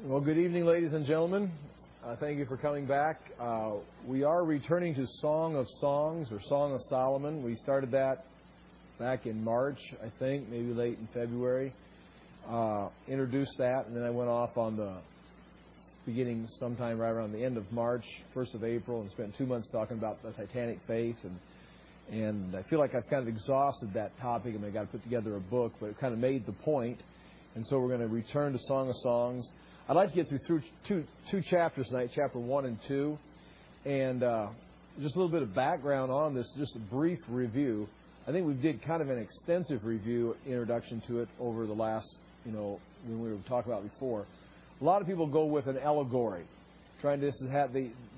Well, good evening, ladies and gentlemen. Thank you for coming back. We are returning to Song of Songs, or Song of Solomon. We started that back in March, I think, maybe late in February. Introduced that, and then I went off on the beginning sometime right around the end of March, 1st of April, and spent 2 months talking about the Titanic faith. And I feel like I've kind of exhausted that topic, and I got to put together a book, but it kind of made the point. And so we're going to return to Song of Songs. I'd like to get through two chapters tonight, chapter 1 and 2. And just a little bit of background on this, just a brief review. I think we did kind of an extensive review, introduction to it over the last, when we were talking about before. A lot of people go with an allegory, trying to have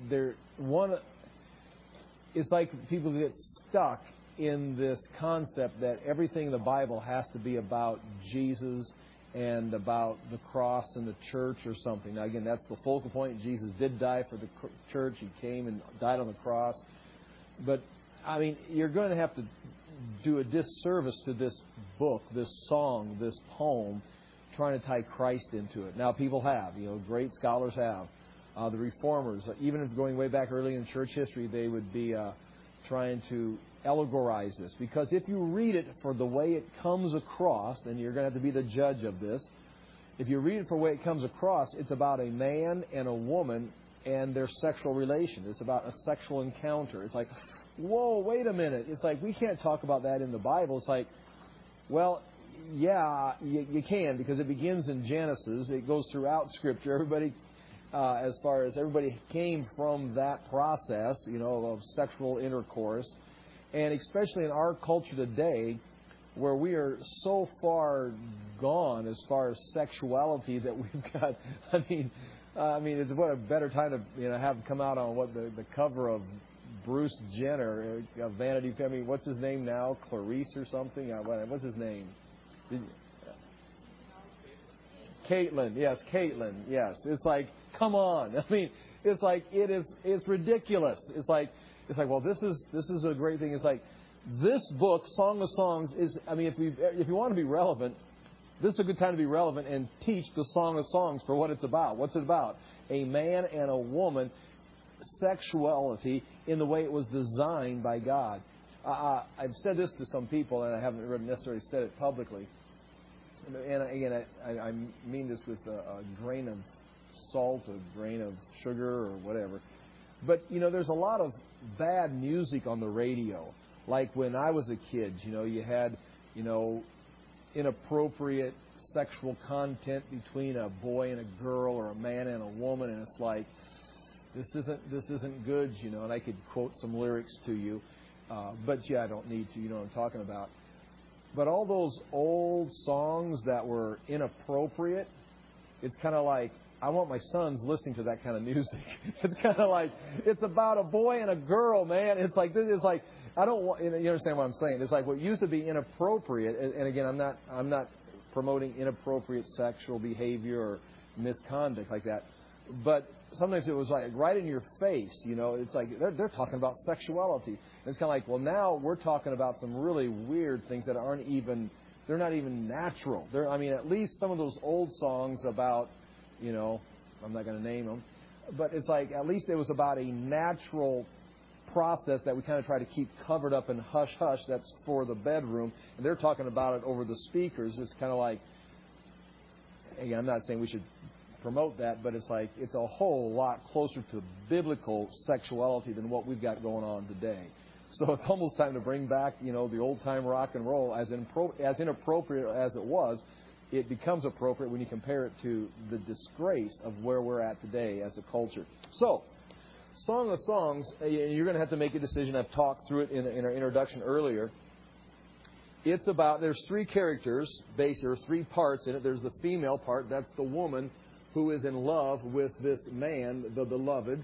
it's like people get stuck in this concept that everything in the Bible has to be about Jesus and about the cross and the church or something. Now, again, that's the focal point. Jesus did die for the church. He came and died on the cross. But, I mean, you're going to have to do a disservice to this book, this song, this poem, trying to tie Christ into it. Now, people have. Great scholars have. The Reformers, even if going way back early in church history, they would be trying to allegorize this. Because if you read it for the way it comes across, then you're going to have to be the judge of this. If you read it for the way it comes across, it's about a man and a woman and their sexual relation. It's about a sexual encounter. It's like, whoa, wait a minute. It's like, we can't talk about that in the Bible. It's like, well, yeah, you can, because it begins in Genesis. It goes throughout Scripture. Everybody came from that process, of sexual intercourse. And especially in our culture today, where we are so far gone as far as sexuality that we've got, I mean, it's what a better time to have come out on the cover of Bruce Jenner, Vanity Fair. I mean, what's his name now? Clarice or something? What's his name? Caitlyn. Yes, Caitlyn. Yes. It's like, come on. I mean, it's like it's ridiculous. It's like, well, this is a great thing. It's like, this book, Song of Songs, is, I mean, if you want to be relevant, this is a good time to be relevant and teach the Song of Songs for what it's about. What's it about? A man and a woman, sexuality in the way it was designed by God. I've said this to some people, and I haven't really necessarily said it publicly. And again, I mean this with a grain of salt, a grain of sugar, or whatever. But, there's a lot of bad music on the radio. Like when I was a kid, you had, inappropriate sexual content between a boy and a girl or a man and a woman. And it's like, this isn't good, and I could quote some lyrics to you. But, I don't need to, what I'm talking about. But all those old songs that were inappropriate, it's kind of like, I want my sons listening to that kind of music. It's kind of like, it's about a boy and a girl, man. It's like, I don't want, you understand what I'm saying? It's like what used to be inappropriate, and again, I'm not promoting inappropriate sexual behavior or misconduct like that. But sometimes it was like right in your face, it's like they're talking about sexuality. And it's kind of like, well, now we're talking about some really weird things that they're not even natural. At least some of those old songs about, I'm not going to name them, but it's like at least it was about a natural process that we kind of try to keep covered up in hush-hush. That's for the bedroom. And they're talking about it over the speakers. It's kind of like, again, I'm not saying we should promote that, but it's like it's a whole lot closer to biblical sexuality than what we've got going on today. So it's almost time to bring back, the old-time rock and roll. As inappropriate as it was, it becomes appropriate when you compare it to the disgrace of where we're at today as a culture. So, Song of Songs, you're going to have to make a decision. I've talked through it in our introduction earlier. It's about, there's three characters, basically, or three parts in it. There's the female part. That's the woman who is in love with this man, the beloved.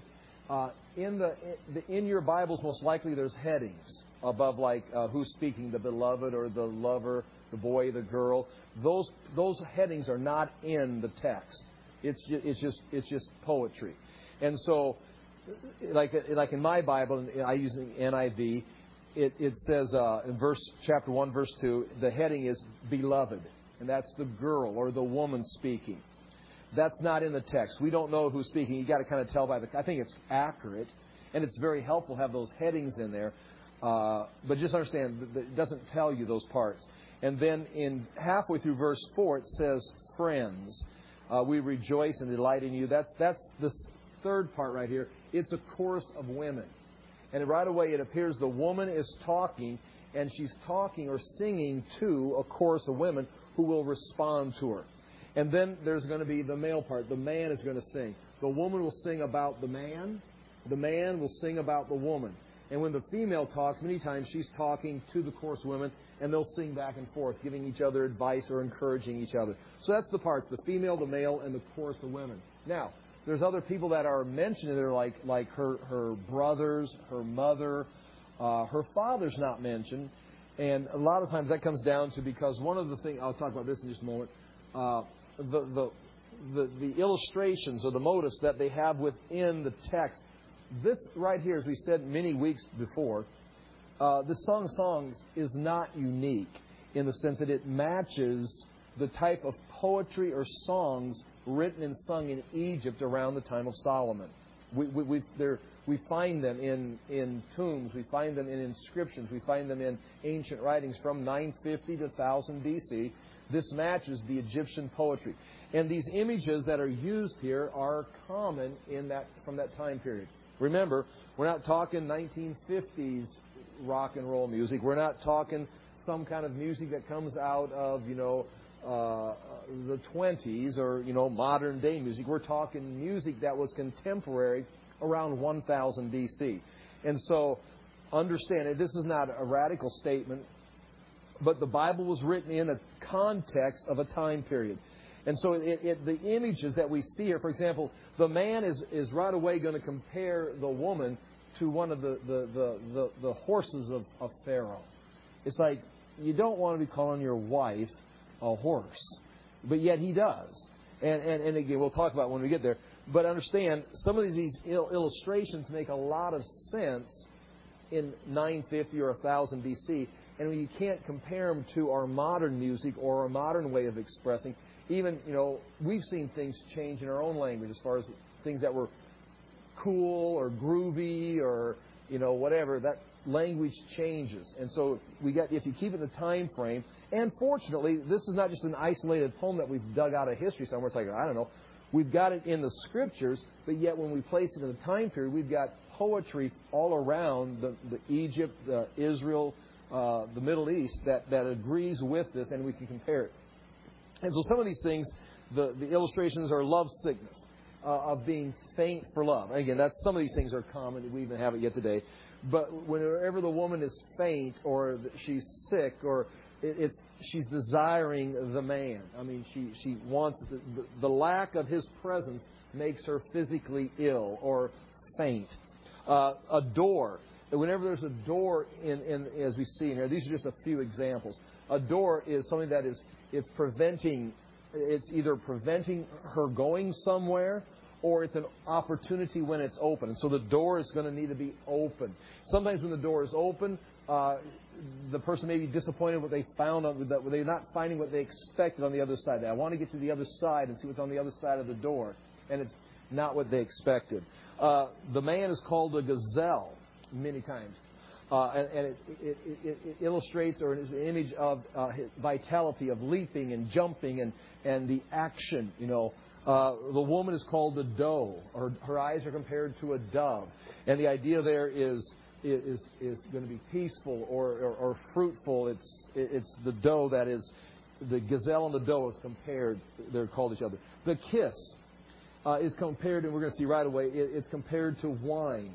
In your Bibles, most likely there's headings above, like who's speaking, the beloved or the lover, the boy, the girl. Those headings are not in the text. It's just poetry. And so, like in my Bible, I use the NIV. It says in chapter 1, verse 2, the heading is beloved, and that's the girl or the woman speaking. That's not in the text. We don't know who's speaking. You got to kind of tell by the... I think it's accurate, and it's very helpful to have those headings in there. But just understand, that it doesn't tell you those parts. And then in halfway through verse 4, it says, friends. We rejoice and delight in you. That's this third part right here. It's a chorus of women. And right away it appears the woman is talking, and she's talking or singing to a chorus of women who will respond to her. And then there's going to be the male part. The man is going to sing. The woman will sing about the man. The man will sing about the woman. And when the female talks, many times she's talking to the chorus of women, and they'll sing back and forth, giving each other advice or encouraging each other. So that's the parts, the female, the male, and the chorus of women. Now, there's other people that are mentioned there, like her brothers, her mother. Her father's not mentioned. And a lot of times that comes down to, because one of the things, I'll talk about this in just a moment, the illustrations or the motifs that they have within the text. This right here, as we said many weeks before, the Song of Songs is not unique in the sense that it matches the type of poetry or songs written and sung in Egypt around the time of Solomon. We find them in tombs. We find them in inscriptions. We find them in ancient writings from 950 to 1000 BC. This matches the Egyptian poetry. And these images that are used here are common from that time period. Remember, we're not talking 1950s rock and roll music. We're not talking some kind of music that comes out of, the 20s or, modern day music. We're talking music that was contemporary around 1000 BC. And so, understand, this is not a radical statement, but the Bible was written in a context of a time period. And so the images that we see here, for example, the man is right away going to compare the woman to one of the horses of Pharaoh. It's like, you don't want to be calling your wife a horse, but yet he does. And again, we'll talk about it when we get there. But understand, some of these illustrations make a lot of sense in 950 or 1000 BC, and you can't compare them to our modern music or our modern way of expressing. Even, we've seen things change in our own language as far as things that were cool or groovy or, whatever. That language changes. And so if you keep it in the time frame, and fortunately, this is not just an isolated poem that we've dug out of history somewhere. It's like, I don't know. We've got it in the Scriptures, but yet when we place it in the time period, we've got poetry all around the Egypt, Israel, the Middle East that agrees with this, and we can compare it. And so some of these things, the illustrations are love sickness, of being faint for love. Again, some of these things are common. We even have it yet today. But whenever the woman is faint or she's sick or she's desiring the man. I mean, she wants the lack of his presence makes her physically ill or faint. A door. Whenever there's a door in as we see in here, these are just a few examples. A door is something that it's either preventing her going somewhere, or it's an opportunity when it's open. And so the door is going to need to be open. Sometimes when the door is open, the person may be disappointed with what they found, that they're not finding what they expected on the other side. I want to get to the other side and see what's on the other side of the door. And it's not what they expected. The man is called a gazelle many times. And it illustrates or is an image of vitality, of leaping and jumping and the action, The woman is called a doe. Her eyes are compared to a dove. And the idea there is going to be peaceful or fruitful. It's the doe that is, the gazelle and the doe is compared. They're called each other. The kiss is compared, and we're going to see right away, it's compared to wine.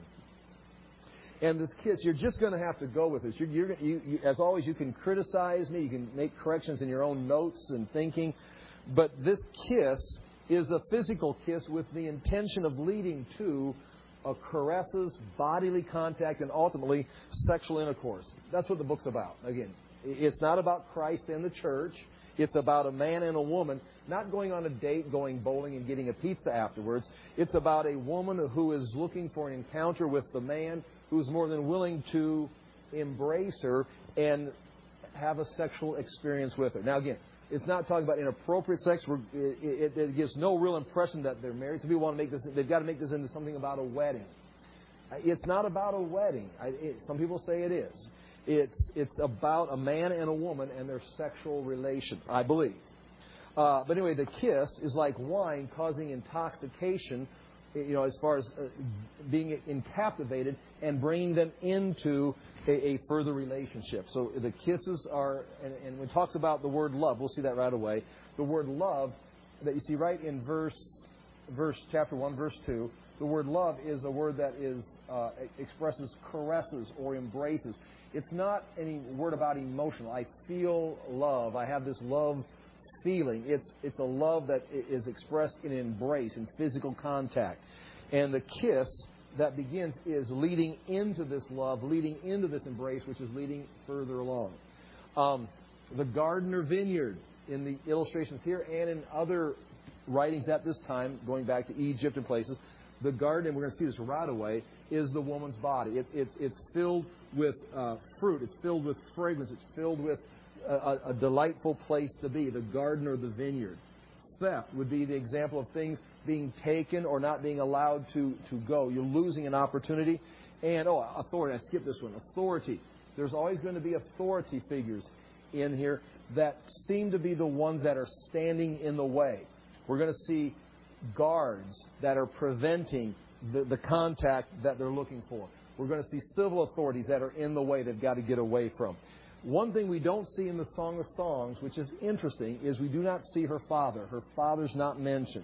And this kiss, you're just going to have to go with this. You, as always, you can criticize me. You can make corrections in your own notes and thinking. But this kiss is a physical kiss with the intention of leading to caresses, bodily contact, and ultimately sexual intercourse. That's what the book's about. Again, it's not about Christ and the church. It's about a man and a woman not going on a date, going bowling, and getting a pizza afterwards. It's about a woman who is looking for an encounter with the man who is more than willing to embrace her and have a sexual experience with her. Now, again, It's not talking about inappropriate sex. It gives no real impression that they're married. Some people want to make this, they've got to make this into something about a wedding. It's not about a wedding. Some people say it is. It's about a man and a woman and their sexual relation, I believe. But anyway, the kiss is like wine causing intoxication, as far as being encaptivated and bringing them into a further relationship. So the kisses are, and when it talks about the word love, we'll see that right away. The word love that you see right in chapter 1, verse 2, the word love is a word that expresses caresses or embraces. It's not any word about emotional. I feel love. I have this love feeling. It's a love that is expressed in embrace, in physical contact. And the kiss that begins is leading into this love, leading into this embrace, which is leading further along. The garden or vineyard in the illustrations here and in other writings at this time, going back to Egypt and places, the garden, and we're going to see this right away, is the woman's body. It's filled with fruit. It's filled with fragrance. It's filled with a delightful place to be, the garden or the vineyard. Theft would be the example of things being taken or not being allowed to go. You're losing an opportunity. And, authority. I skipped this one. Authority. There's always going to be authority figures in here that seem to be the ones that are standing in the way. We're going to see guards that are preventing the contact that they're looking for. We're going to see civil authorities that are in the way they've got to get away from. One thing we don't see in the Song of Songs, which is interesting, is we do not see her father. Her father's not mentioned.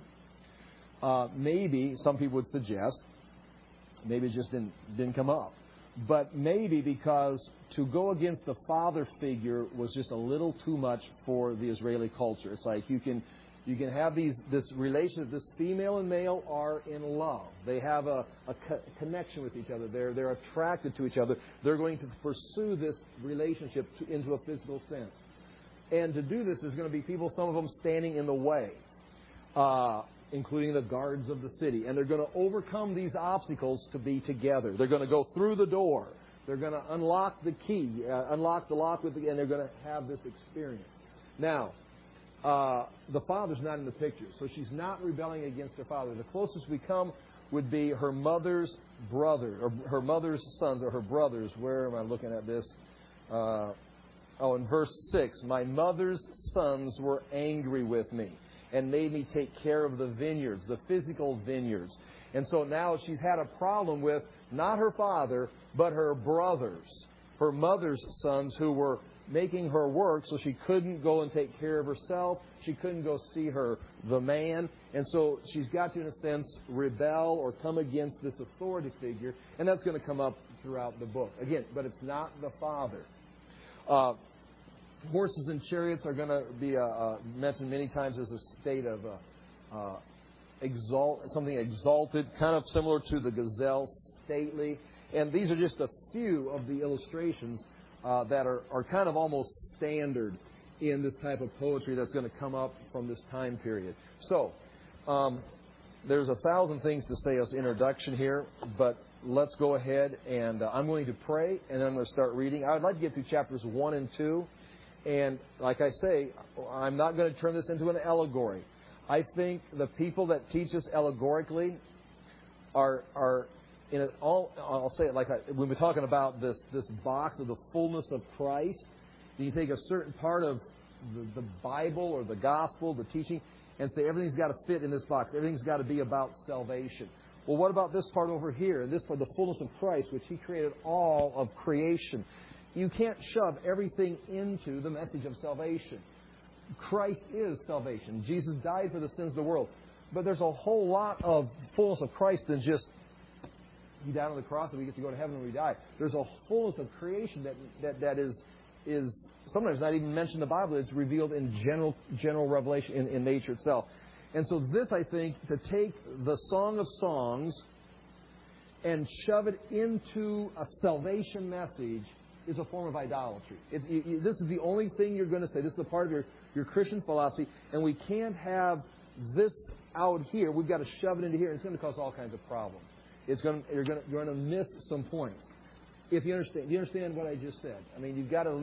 Maybe, some people would suggest, maybe it just didn't come up. But maybe because to go against the father figure was just a little too much for the Israeli culture. It's like you can have this relationship. This female and male are in love. They have a connection with each other. They're attracted to each other. They're going to pursue this relationship into a physical sense. And to do this, there's going to be people, some of them standing in the way, including the guards of the city. And they're going to overcome these obstacles to be together. They're going to go through the door. They're going to unlock the key, unlock the lock, and they're going to have this experience. Now, the father's not in the picture, so she's not rebelling against her father. The closest we come would be her mother's brother, or her mother's sons, or her brothers. Where am I looking at this? In verse 6, my mother's sons were angry with me and made me take care of the vineyards, the physical vineyards. And so now she's had a problem with not her father, but her brothers, her mother's sons, who were making her work so she couldn't go and take care of herself. She couldn't go see the man. And so she's got to, in a sense, rebel or come against this authority figure. And that's going to come up throughout the book. Again, but it's not the father. Horses and chariots are going to be mentioned many times as a state of something exalted, kind of similar to the gazelle, stately. And these are just a few of the illustrations that are kind of almost standard in this type of poetry that's going to come up from this time period. So, there's 1,000 things to say as introduction here, but let's go ahead and I'm going to pray, and then I'm going to start reading. I would like to get through chapters 1 and 2, and like I say, I'm not going to turn this into an allegory. I think the people that teach us allegorically are in it all. I'll say it like when we're talking about this box of the fullness of Christ. You take a certain part of the Bible or the gospel, the teaching, and say everything's got to fit in this box. Everything's got to be about salvation. Well, what about this part over here? This part, the fullness of Christ, which He created all of creation. You can't shove everything into the message of salvation. Christ is salvation. Jesus died for the sins of the world. But there's a whole lot of fullness of Christ than just He died on the cross and we get to go to heaven when we die. There's a fullness of creation that is sometimes not even mentioned in the Bible. It's revealed in general revelation in nature itself. And so this, I think, to take the Song of Songs and shove it into a salvation message is a form of idolatry. This is the only thing you're going to say. This is a part of your Christian philosophy. And we can't have this out here. We've got to shove it into here. And it's going to cause all kinds of problems. You're going to miss some points. If you understand, do you understand what I just said? I mean, you've got to leave.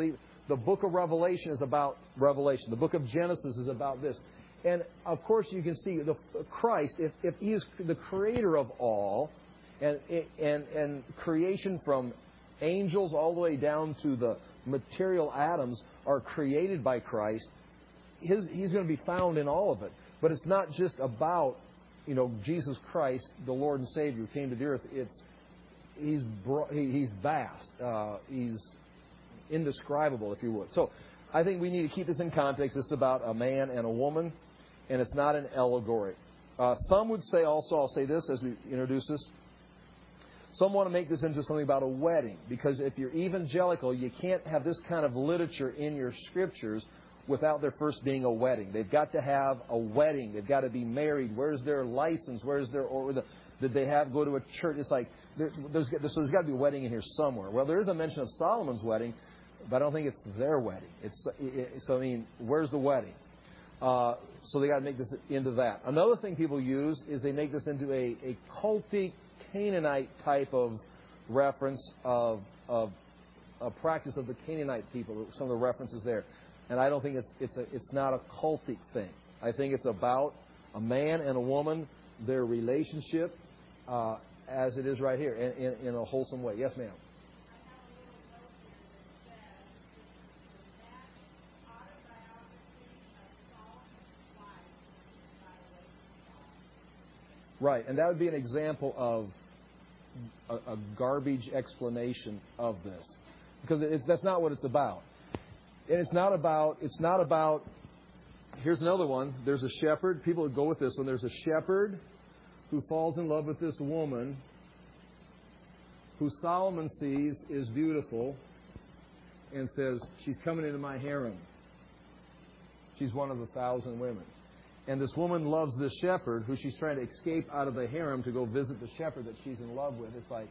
The book of Revelation is about Revelation. The book of Genesis is about this. And, of course, you can see Christ, if He is the creator of all, and creation from angels all the way down to the material atoms are created by Christ, He's going to be found in all of it. But it's not just about, Jesus Christ, the Lord and Savior, who came to the earth. He's vast. He's indescribable, if you would. So I think we need to keep this in context. This is about a man and a woman, and it's not an allegory. Some would say also, I'll say this as we introduce this, some want to make this into something about a wedding, because if you're evangelical, you can't have this kind of literature in your scriptures without there first being a wedding. They've got to have a wedding. They've got to be married. Where's their license? Did they go to a church? It's like, there's got to be a wedding in here somewhere. Well, there is a mention of Solomon's wedding, but I don't think it's their wedding. Where's the wedding? So they got to make this into that. Another thing people use is they make this into a cultic Canaanite type of reference of a practice of the Canaanite people. Some of the references there, and I don't think it's not a cultic thing. I think it's about a man and a woman, their relationship, as it is right here, in a wholesome way. Yes, ma'am. Right, and that would be an example of a garbage explanation of this, because that's not what it's about. And it's not about. Here's another one. There's a shepherd. People would go with this one. There's a shepherd who falls in love with this woman, who Solomon sees is beautiful, and says, "She's coming into my harem. She's one of 1,000 women." And this woman loves this shepherd, who she's trying to escape out of the harem to go visit the shepherd that she's in love with. It's like,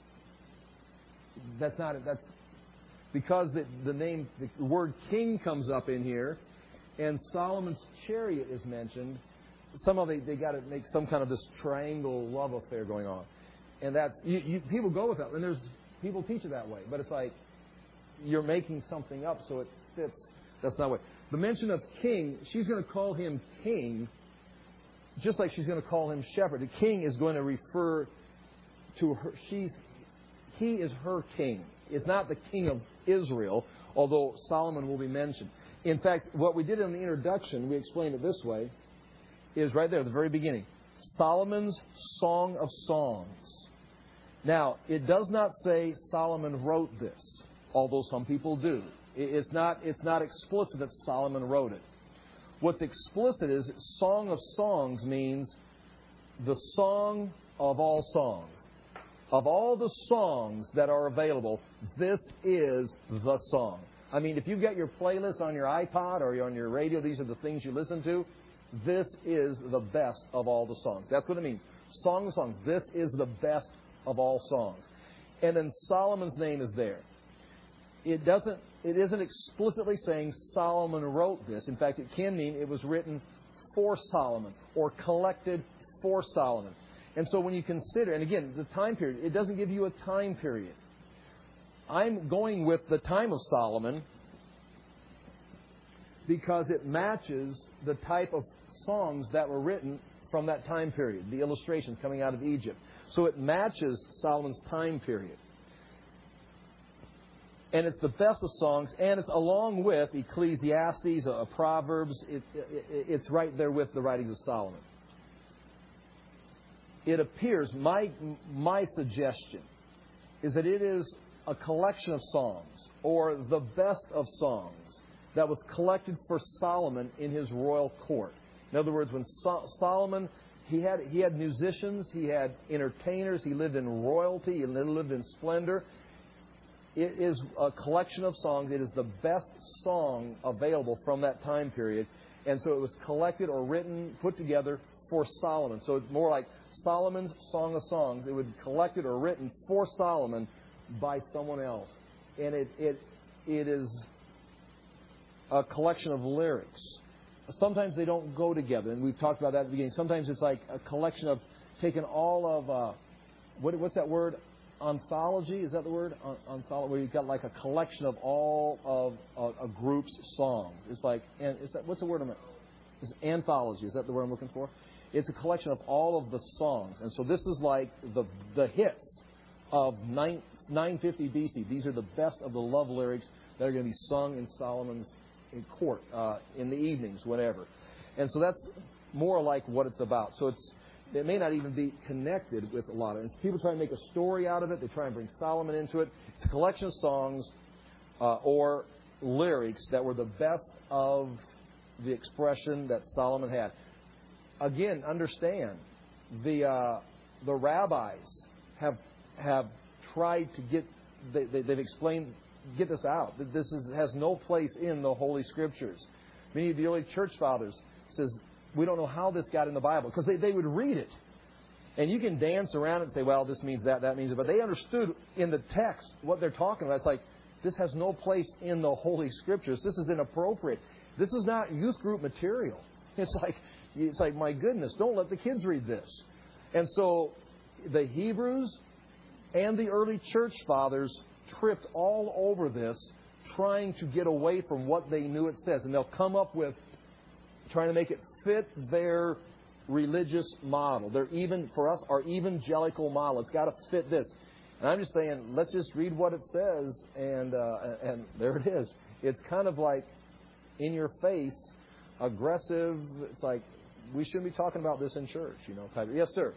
that's not it. That's because the word king comes up in here, and Solomon's chariot is mentioned. Somehow they got to make some kind of this triangle love affair going on, and that's people go with that, and there's people teach it that way. But it's like you're making something up so it fits. That's not what. The mention of king, she's going to call him king, just like she's going to call him shepherd. The king is going to refer to her. He is her king. It's not the king of Israel, although Solomon will be mentioned. In fact, what we did in the introduction, we explained it this way, is right there at the very beginning. Solomon's Song of Songs. Now, it does not say Solomon wrote this, although some people do. It's not explicit that Solomon wrote it. What's explicit is Song of Songs means the song of all songs. Of all the songs that are available, this is the song. I mean, if you've got your playlist on your iPod or on your radio, these are the things you listen to, this is the best of all the songs. That's what it means. Song of Songs. This is the best of all songs. And then Solomon's name is there. It isn't explicitly saying Solomon wrote this. In fact, it can mean it was written for Solomon or collected for Solomon. And so when you consider, and again, the time period, it doesn't give you a time period. I'm going with the time of Solomon because it matches the type of songs that were written from that time period, the illustrations coming out of Egypt. So it matches Solomon's time period. And it's the best of songs, and it's along with Ecclesiastes, Proverbs. It's right there with the writings of Solomon. It appears, my suggestion is that it is a collection of songs, or the best of songs, that was collected for Solomon in his royal court. In other words, when Solomon, he had musicians, he had entertainers, he lived in royalty, he lived in splendor. It is a collection of songs. It is the best song available from that time period. And so it was collected or written, put together for Solomon. So it's more like Solomon's Song of Songs. It would be collected or written for Solomon by someone else. And it is a collection of lyrics. Sometimes they don't go together, and we've talked about that at the beginning. Sometimes it's like a collection of taking all of, what's that word? anthology. Is that the word? Anthology, where you've got like a collection of all of a group's songs. It's like, and is that, what's the word I'm? It's anthology. Is that the word I'm looking for? It's a collection of all of the songs, and so this is like the hits of 950 BC. These are the best of the love lyrics that are going to be sung in Solomon's court in the evenings, whatever. And so that's more like what it's about. So it may not even be connected with a lot of it. People try to make a story out of it. They try and bring Solomon into it. It's a collection of songs or lyrics that were the best of the expression that Solomon had. Again, understand, the rabbis have tried to get, they've explained, get this out. This has no place in the Holy Scriptures. Many of the early church fathers says, we don't know how this got in the Bible, because they would read it. And you can dance around it and say, well, this means that means it. But they understood in the text what they're talking about. It's like, this has no place in the Holy Scriptures. This is inappropriate. This is not youth group material. It's like, my goodness, don't let the kids read this. And so the Hebrews and the early church fathers tripped all over this, trying to get away from what they knew it says. And they'll come up with trying to make it fit their religious model. For us, our evangelical model. It's got to fit this. And I'm just saying, let's just read what it says, and there it is. It's kind of like in your face, aggressive. It's like, we shouldn't be talking about this in church, type. Yes, sir.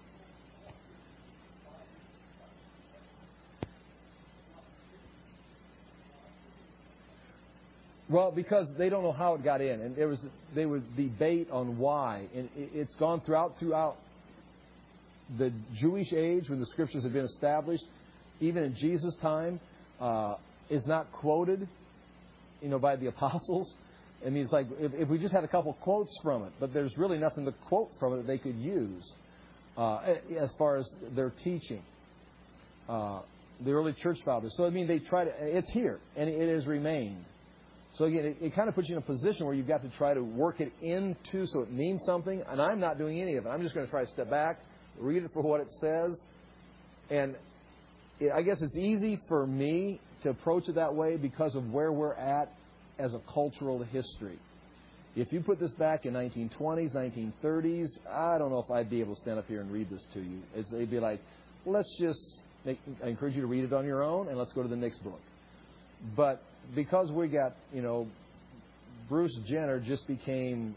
Well, because they don't know how it got in, and they would debate on why, and it's gone throughout the Jewish age when the Scriptures have been established. Even in Jesus' time, is not quoted, by the apostles. And it's like if we just had a couple quotes from it, but there's really nothing to quote from it that they could use as far as their teaching. The early church fathers. So they try to. It's here, and it has remained. So again, it kind of puts you in a position where you've got to try to work it into so it means something. And I'm not doing any of it. I'm just going to try to step back, read it for what it says. And I guess it's easy for me to approach it that way because of where we're at as a cultural history. If you put this back in 1920s, 1930s, I don't know if I'd be able to stand up here and read this to you. It'd be like, I encourage you to read it on your own, and let's go to the next book. But because we got, Bruce Jenner just became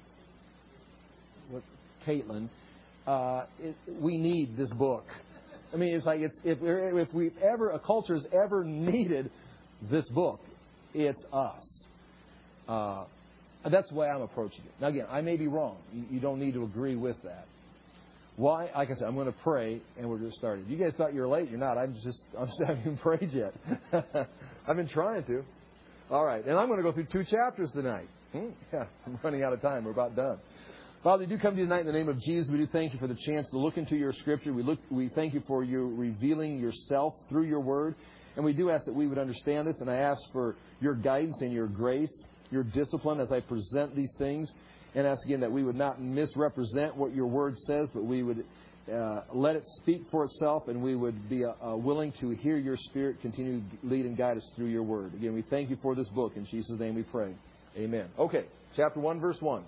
Caitlin, we need this book. It's like if a culture has ever needed this book, it's us. That's the way I'm approaching it. Now again, I may be wrong. You don't need to agree with that. Why? Like I said, I'm going to pray, and we're just started. You guys thought you were late. You're not. I just haven't even prayed yet. I've been trying to. All right. And I'm going to go through 2 chapters tonight. Yeah, I'm running out of time. We're about done. Father, we do come to you tonight in the name of Jesus. We do thank you for the chance to look into your Scripture. We thank you for you revealing yourself through your Word. And we do ask that we would understand this. And I ask for your guidance and your grace, your discipline as I present these things. And ask again that we would not misrepresent what your Word says, but we would let it speak for itself, and we would be willing to hear your Spirit continue to lead and guide us through your Word. Again, we thank you for this book. In Jesus' name we pray. Amen. Okay, chapter 1, verse 1.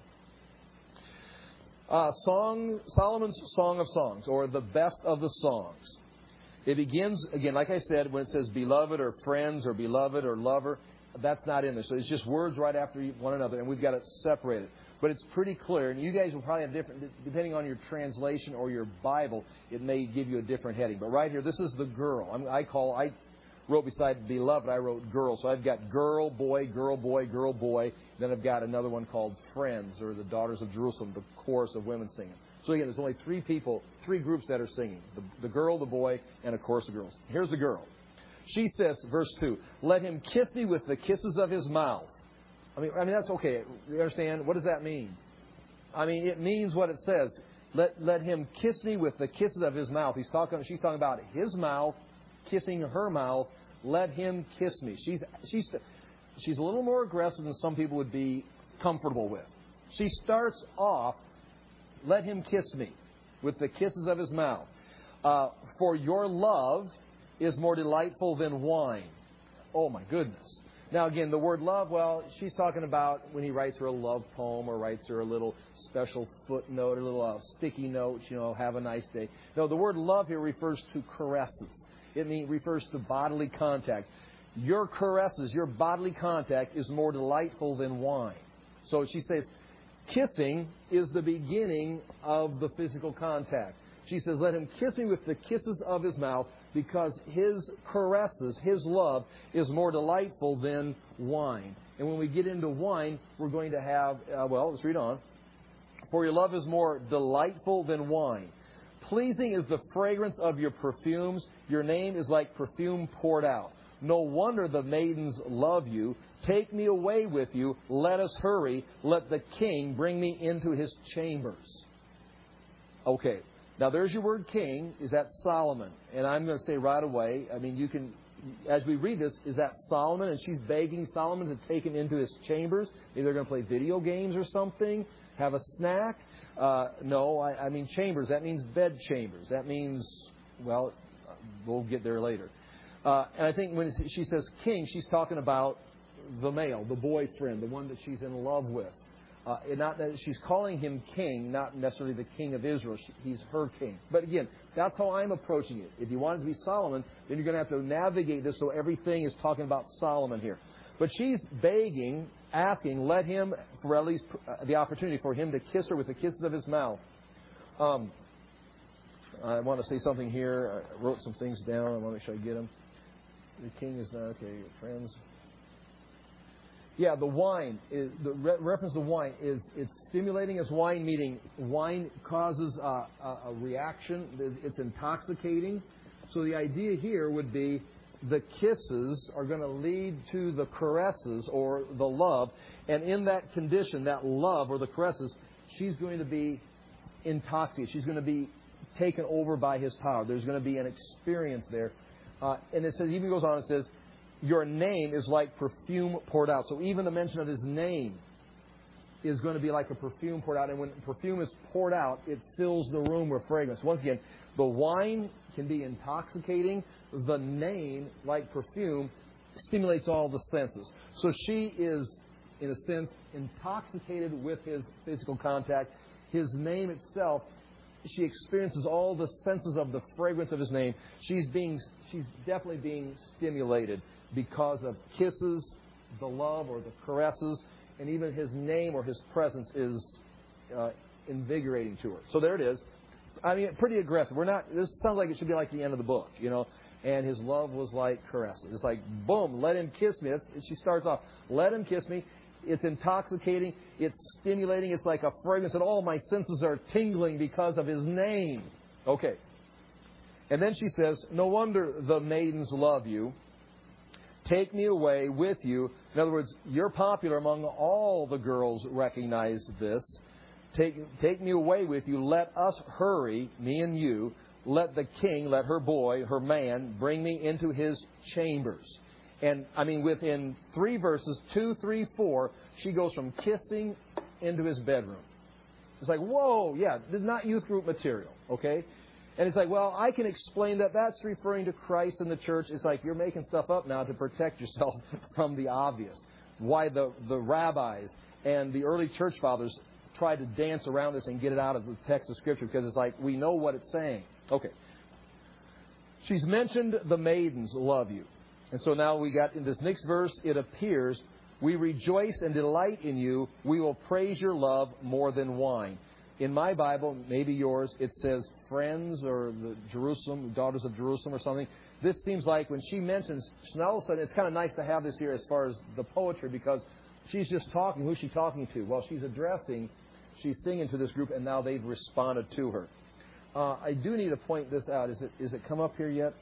Solomon's Song of Songs, or the best of the songs. It begins, again, like I said, when it says beloved or friends or beloved or lover, that's not in there. So it's just words right after one another, and we've got it separated. But it's pretty clear, and you guys will probably have different, depending on your translation or your Bible, it may give you a different heading. But right here, this is the girl. I wrote beside beloved, I wrote girl. So I've got girl, boy, girl, boy, girl, boy. Then I've got another one called friends, or the daughters of Jerusalem, the chorus of women singing. So again, there's only 3 groups that are singing. The girl, the boy, and a chorus of girls. Here's the girl. She says, verse 2, let him kiss me with the kisses of his mouth. I mean that's okay. You understand? What does that mean? It means what it says. Let him kiss me with the kisses of his mouth. She's talking about his mouth, kissing her mouth. Let him kiss me. She's a little more aggressive than some people would be comfortable with. She starts off, let him kiss me with the kisses of his mouth. For your love is more delightful than wine. Oh, my goodness. Now, again, the word love, well, she's talking about when he writes her a love poem or writes her a little special footnote, a little sticky note, have a nice day. No, the word love here refers to caresses. It refers to bodily contact. Your caresses, your bodily contact is more delightful than wine. So she says, kissing is the beginning of the physical contact. She says, let him kiss me with the kisses of his mouth, because his caresses, his love, is more delightful than wine. And when we get into wine, we're going to have, let's read on. For your love is more delightful than wine. Pleasing is the fragrance of your perfumes. Your name is like perfume poured out. No wonder the maidens love you. Take me away with you. Let us hurry. Let the king bring me into his chambers. Okay. Now, there's your word king. Is that Solomon? And I'm going to say right away, you can, as we read this, is that Solomon? And she's begging Solomon to take him into his chambers. Maybe they're going to play video games or something, have a snack. No, I mean chambers. That means bed chambers. That means, we'll get there later. And I think when she says king, she's talking about the male, the boyfriend, the one that she's in love with. Not that she's calling him king, not necessarily the king of Israel. He's her king. But again, that's how I'm approaching it. If you want it to be Solomon, then you're going to have to navigate this so everything is talking about Solomon here. But she's begging, asking, let him, for at least the opportunity for him to kiss her with the kisses of his mouth. I want to say something here. I wrote some things down. I want to make sure I get them. The king is, okay, friends. Yeah, the wine, the reference to wine is it's stimulating as wine, meaning wine causes a reaction. It's intoxicating. So the idea here would be the kisses are going to lead to the caresses or the love. And in that condition, that love or the caresses, she's going to be intoxicated. She's going to be taken over by his power. There's going to be an experience there. And it says, even goes on, it says, your name is like perfume poured out. So even the mention of his name is going to be like a perfume poured out. And when perfume is poured out, it fills the room with fragrance. Once again, the wine can be intoxicating. The name, like perfume, stimulates all the senses. So she is, in a sense, intoxicated with his physical contact. His name itself, she experiences all the senses of the fragrance of his name. She's definitely being stimulated because of kisses, the love or the caresses, and even his name or his presence is invigorating to her. So there it is. Pretty aggressive. This sounds like it should be like the end of the book, And his love was like caresses. It's like, boom, let him kiss me. She starts off, let him kiss me. It's intoxicating. It's stimulating. It's like a fragrance. And all my senses are tingling because of his name. Okay. And then she says, no wonder the maidens love you. Take me away with you. In other words, you're popular among all the girls recognize this. Take me away with you. Let us hurry, me and you. Let the king, let her boy, her man, bring me into his chambers. And, within 3 verses, 2, 3, 4, she goes from kissing into his bedroom. It's like, whoa, yeah, this is not youth group material, okay? And it's like, well, I can explain that that's referring to Christ and the church. It's like you're making stuff up now to protect yourself from the obvious. Why the rabbis and the early church fathers tried to dance around this and get it out of the text of Scripture, because it's like we know what it's saying. Okay. She's mentioned the maidens love you. And so now we got in this next verse, it appears, we rejoice and delight in you. We will praise your love more than wine. In my Bible, maybe yours, it says friends or the daughters of Jerusalem or something. This seems like when she mentions, now all of a sudden it's kind of nice to have this here as far as the poetry, because she's just talking. Who's she talking to? Well, she's singing to this group, and now they've responded to her. I do need to point this out. Is it come up here yet?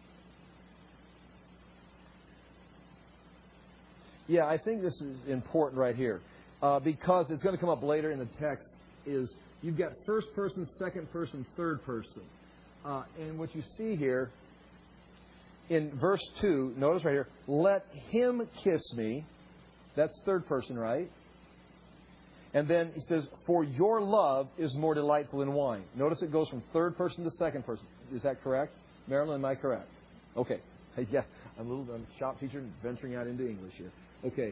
Yeah, I think this is important right here, because it's going to come up later in the text. Is you've got first person, second person, third person. And what you see here in verse 2, notice right here, let him kiss me. That's third person, right? And then he says, for your love is more delightful than wine. Notice it goes from third person to second person. Is that correct? Marilyn, am I correct? Okay. Yeah, I'm a shop teacher and venturing out into English here. Okay.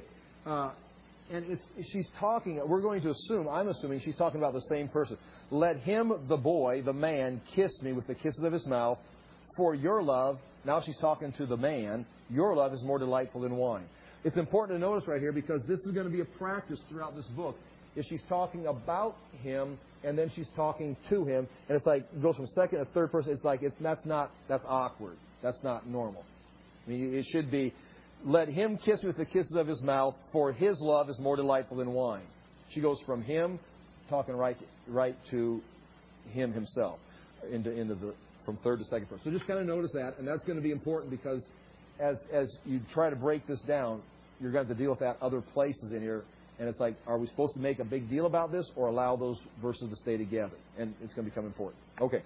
And she's talking, we're going to assume, I'm assuming she's talking about the same person. Let him, the boy, the man, kiss me with the kisses of his mouth. For your love, now she's talking to the man, your love is more delightful than wine. It's important to notice right here because this is going to be a practice throughout this book. Is she's talking about him and then she's talking to him. And it's like, it goes from second to third person. It's like, that's awkward. That's not normal. I mean, it should be, let him kiss me with the kisses of his mouth, for his love is more delightful than wine. She goes from him, talking right to him himself, from third to second person. So just kind of notice that, and that's going to be important because as you try to break this down, you're going to have to deal with that other places in here. And it's like, are we supposed to make a big deal about this or allow those verses to stay together? And it's going to become important. Okay.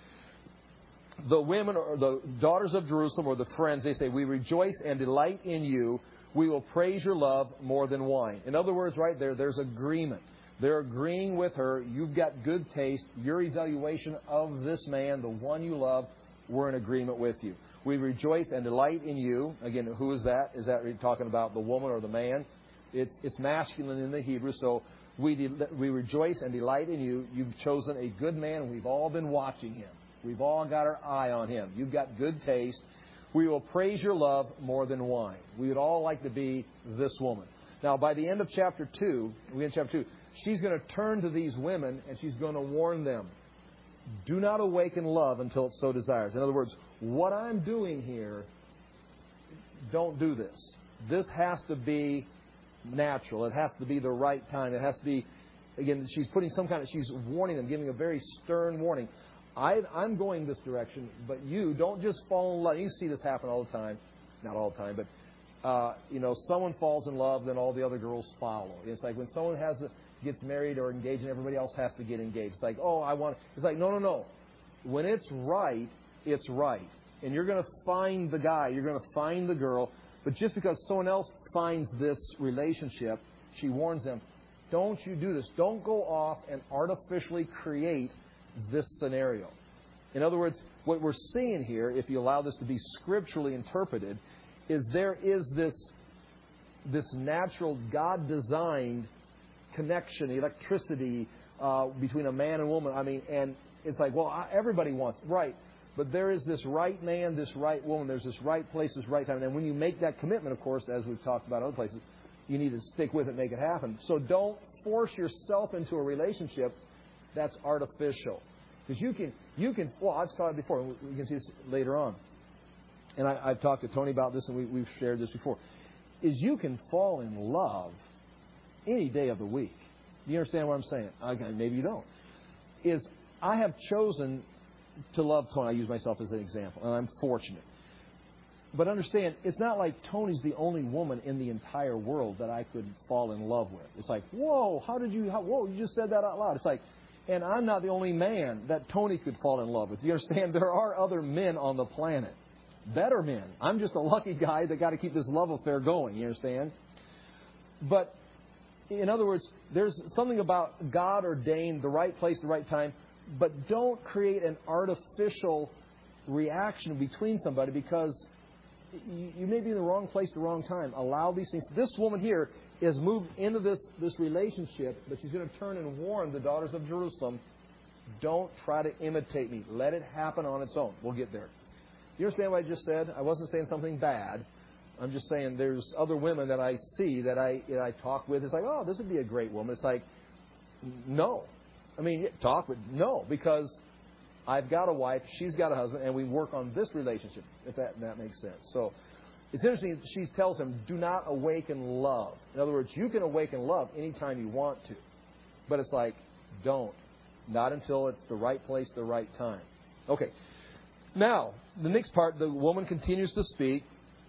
The women, or the daughters of Jerusalem, or the friends, they say, we rejoice and delight in you. We will praise your love more than wine. In other words, right there's agreement. They're agreeing with her. You've got good taste. Your evaluation of this man, the one you love, we're in agreement with you. We rejoice and delight in you. Again, who is that? Is that talking about the woman or the man? It's masculine in the Hebrew, so we rejoice and delight in you. You've chosen a good man. We've all been watching him. We've all got our eye on him. You've got good taste. We will praise your love more than wine. We would all like to be this woman. Now, by the end of chapter 2, she's going to turn to these women and she's going to warn them. Do not awaken love until it so desires. In other words, what I'm doing here, don't do this. This has to be natural. It has to be the right time. It has to be, again, she's warning them, giving a very stern warning. I'm going this direction, but you don't just fall in love. You see this happen all the time. Not all the time, but, someone falls in love, then all the other girls follow. It's like when someone gets married or engaged and everybody else has to get engaged. It's like, it's like, no. When it's right, it's right. And you're going to find the guy, you're going to find the girl, but just because someone else finds this relationship, she warns them, don't you do this. Don't go off and artificially create this scenario. In other words, what we're seeing here, if you allow this to be scripturally interpreted, is there is this natural God-designed connection, electricity between a man and woman. I mean, and it's like, everybody wants, right. But there is this right man, this right woman. There's this right place, this right time. And then when you make that commitment, of course, as we've talked about other places, you need to stick with it, make it happen. So don't force yourself into a relationship that's artificial. Because you can, I've saw it before. We can see this later on. And I've talked to Tony about this, and we've shared this before. Is you can fall in love any day of the week. Do you understand what I'm saying? Maybe you don't. I have chosen to love Tony. I use myself as an example, and I'm fortunate. But understand, it's not like Tony's the only woman in the entire world that I could fall in love with. It's like, whoa, you just said that out loud. It's like, and I'm not the only man that Tony could fall in love with. You understand? There are other men on the planet. Better men. I'm just a lucky guy that got to keep this love affair going. You understand? But, in other words, there's something about God ordained, the right place, the right time. But don't create an artificial reaction between somebody because you may be in the wrong place at the wrong time. Allow these things. This woman here is moved into this relationship, but she's going to turn and warn the daughters of Jerusalem, don't try to imitate me. Let it happen on its own. We'll get there. You understand what I just said? I wasn't saying something bad. I'm just saying there's other women that I see that I talk with. It's like, oh, this would be a great woman. It's like, no. I mean, talk with, no, because I've got a wife, she's got a husband, and we work on this relationship, if that makes sense. So it's interesting, she tells him, do not awaken love. In other words, you can awaken love anytime you want to. But it's like, don't. Not until it's the right place, the right time. Okay. Now, the next part, the woman continues to speak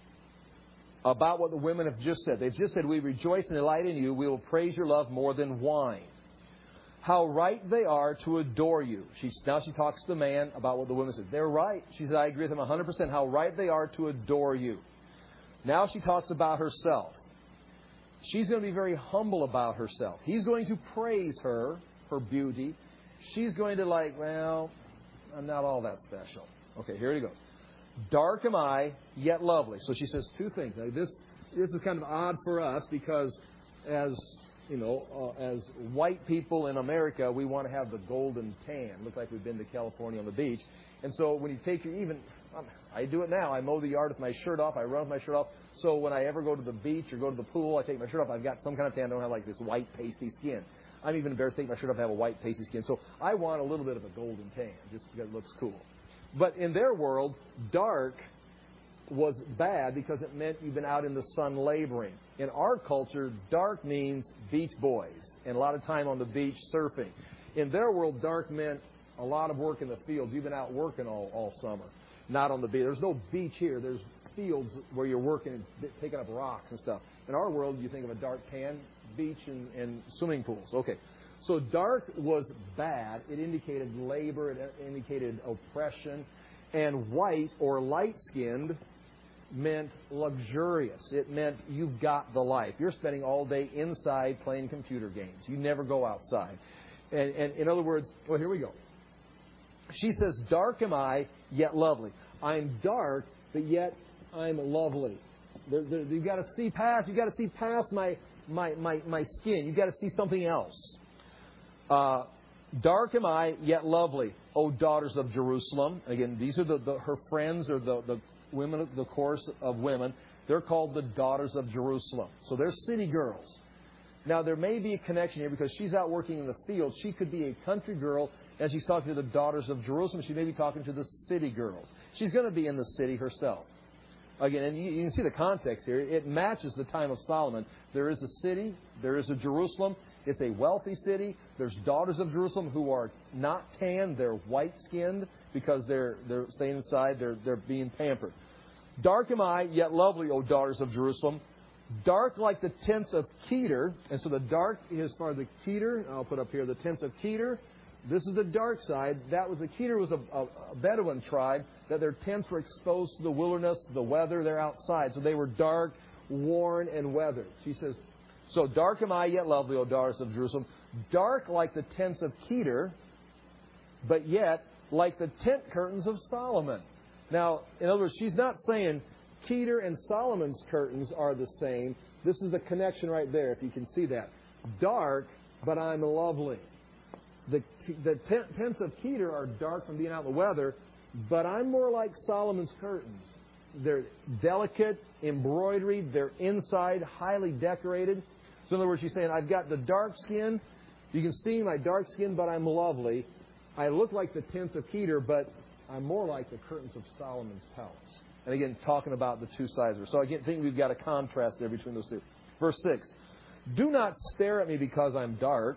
about what the women have just said. They've just said, we rejoice and delight in you. We will praise your love more than wine. How right they are to adore you. Now she talks to the man about what the women said. They're right. She said, I agree with them 100%. How right they are to adore you. Now she talks about herself. She's going to be very humble about herself. He's going to praise her beauty. She's going to well, I'm not all that special. Okay, here he goes. Dark am I, yet lovely. So she says two things. Now, this is kind of odd for us because as white people in America, we want to have the golden tan. Look like we've been to California on the beach. And so when you take I do it now. I mow the yard with my shirt off. I run with my shirt off. So when I ever go to the beach or go to the pool, I take my shirt off. I've got some kind of tan. I don't have like this white pasty skin. I'm even embarrassed to take my shirt off and have a white pasty skin. So I want a little bit of a golden tan just because it looks cool. But in their world, dark was bad because it meant you've been out in the sun laboring. In our culture, dark means beach boys and a lot of time on the beach surfing. In their world, dark meant a lot of work in the fields. You've been out working all summer, not on the beach. There's no beach here. There's fields where you're working and picking up rocks and stuff. In our world, you think of a dark tan beach and swimming pools. Okay. So dark was bad. It indicated labor. It indicated oppression. And white or light-skinned meant luxurious. It meant you've got the life. You're spending all day inside playing computer games. You never go outside. And in other words, well, here we go. She says, dark am I, yet lovely. I'm dark, but yet I'm lovely. You've got to see past. You've got to see past my skin. You've got to see something else. Dark am I, yet lovely, O daughters of Jerusalem. Again, these are her friends, or the women, the chorus of women. They're called the daughters of Jerusalem. So they're city girls. Now, there may be a connection here because she's out working in the field. She could be a country girl. As she's talking to the daughters of Jerusalem, she may be talking to the city girls. She's going to be in the city herself. Again, and you can see the context here. It matches the time of Solomon. There is a city. There is a Jerusalem. It's a wealthy city. There's daughters of Jerusalem who are not tan. They're white-skinned because they're staying inside. They're being pampered. Dark am I, yet lovely, O daughters of Jerusalem. Dark like the tents of Kedar. And so the dark is for the Kedar. I'll put up here the tents of Kedar. This is the dark side. The Kedar was a Bedouin tribe that their tents were exposed to the wilderness, the weather. They're outside. So they were dark, worn, and weathered. She says, so dark am I, yet lovely, O daughters of Jerusalem. Dark like the tents of Kedar, but yet like the tent curtains of Solomon. Now, in other words, she's not saying Kedar and Solomon's curtains are the same. This is the connection right there, if you can see that. Dark, but I'm lovely. The tents of Kedar are dark from being out in the weather, but I'm more like Solomon's curtains. They're delicate, embroidered. They're inside, highly decorated. So in other words, she's saying, I've got the dark skin. You can see my dark skin, but I'm lovely. I look like the tents of Kedar, but I'm more like the curtains of Solomon's palace. And again, talking about the two sides. So I think we've got a contrast there between those two. Verse 6. Do not stare at me because I'm dark,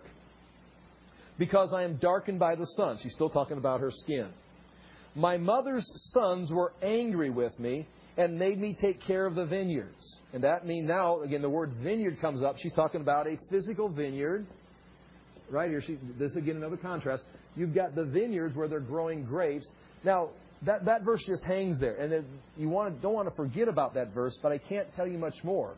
because I am darkened by the sun. She's still talking about her skin. My mother's sons were angry with me and made me take care of the vineyards. And that means now, again, the word vineyard comes up. She's talking about a physical vineyard. Right here, this is again another contrast. You've got the vineyards where they're growing grapes. Now, that verse just hangs there. And you don't want to forget about that verse, but I can't tell you much more.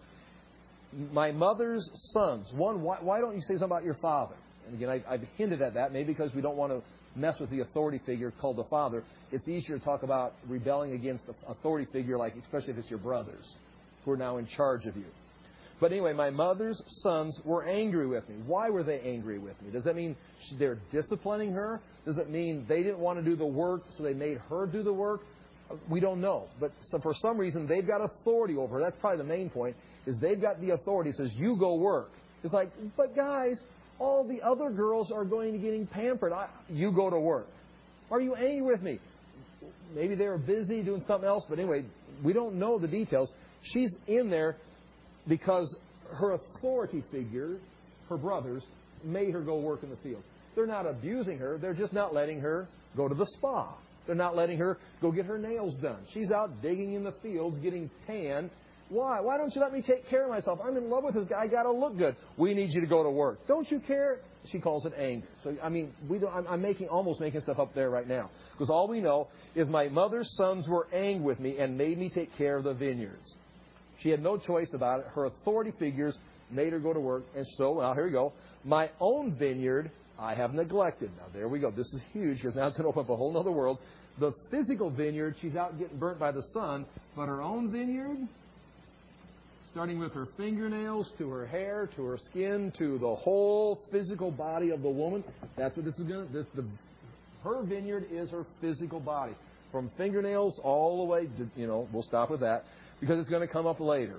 My mother's sons. One, why don't you say something about your father? And again, I've hinted at that, maybe because we don't want to mess with the authority figure called the father. It's easier to talk about rebelling against the authority figure, like especially if it's your brothers who are now in charge of you. But anyway, my mother's sons were angry with me. Why were they angry with me? Does that mean they're disciplining her? Does it mean they didn't want to do the work, so they made her do the work? We don't know. But for some reason, they've got authority over her. That's probably the main point, is they've got the authority. It says, you go work. It's like, but guys, all the other girls are going to getting pampered. You go to work. Are you angry with me? Maybe they were busy doing something else. But anyway, we don't know the details. She's in there because her authority figure, her brothers, made her go work in the field. They're not abusing her. They're just not letting her go to the spa. They're not letting her go get her nails done. She's out digging in the fields, getting tan. Why? Why don't you let me take care of myself? I'm in love with this guy. I got to look good. We need you to go to work. Don't you care? She calls it anger. So, I mean, I'm almost making stuff up there right now. Because all we know is my mother's sons were angry with me and made me take care of the vineyards. She had no choice about it. Her authority figures made her go to work. And so, well, here we go. My own vineyard I have neglected. Now, there we go. This is huge because now it's going to open up a whole other world. The physical vineyard, she's out getting burnt by the sun. But her own vineyard, starting with her fingernails to her hair to her skin to the whole physical body of the woman, that's what this is going to... Her vineyard is her physical body. From fingernails all the way to, we'll stop with that because it's going to come up later.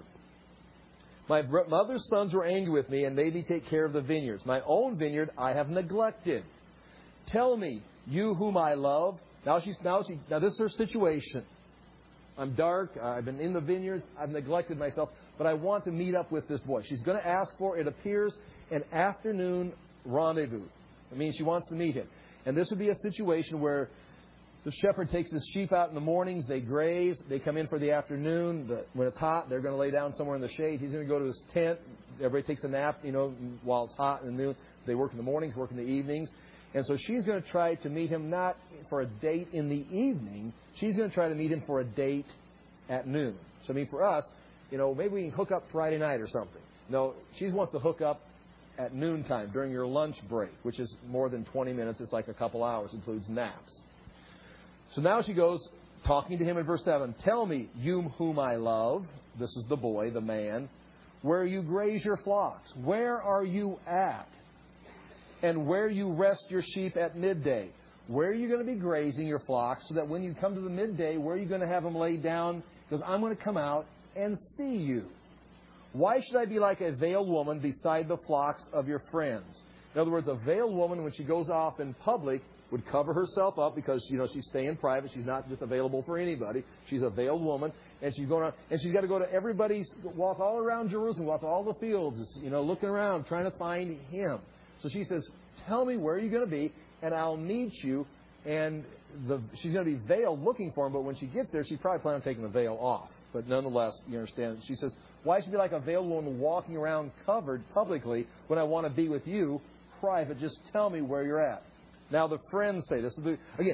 My mother's sons were angry with me and made me take care of the vineyards. My own vineyard I have neglected. Tell me, you whom I love. Now this is her situation. I'm dark. I've been in the vineyards. I've neglected myself. But I want to meet up with this boy. She's going to ask for, it appears, an afternoon rendezvous. It means she wants to meet him. And this would be a situation where the shepherd takes his sheep out in the mornings. They graze. They come in for the afternoon. When it's hot, they're going to lay down somewhere in the shade. He's going to go to his tent. Everybody takes a nap, while it's hot in the noon. They work in the mornings, work in the evenings. And so she's going to try to meet him not for a date in the evening. She's going to try to meet him for a date at noon. So, for us, maybe we can hook up Friday night or something. No, she wants to hook up at noontime during your lunch break, which is more than 20 minutes. It's like a couple hours, includes naps. So now she goes, talking to him in verse 7, tell me, you whom I love, this is the boy, the man, where you graze your flocks. Where are you at? And where you rest your sheep at midday. Where are you going to be grazing your flocks so that when you come to the midday, where are you going to have them laid down? Because I'm going to come out and see you. Why should I be like a veiled woman beside the flocks of your friends? In other words, a veiled woman, when she goes off in public, would cover herself up because, she's staying private. She's not just available for anybody. She's a veiled woman. And she's going around, and she's got to go to everybody's, walk all around Jerusalem, walk all the fields, looking around, trying to find him. So she says, tell me where you're going to be, and I'll meet you. And she's going to be veiled looking for him, but when she gets there, she's probably planning on taking the veil off. But nonetheless, you understand. She says, why should I be like a veiled woman walking around covered publicly when I want to be with you private? Just tell me where you're at. Now the friends say, again,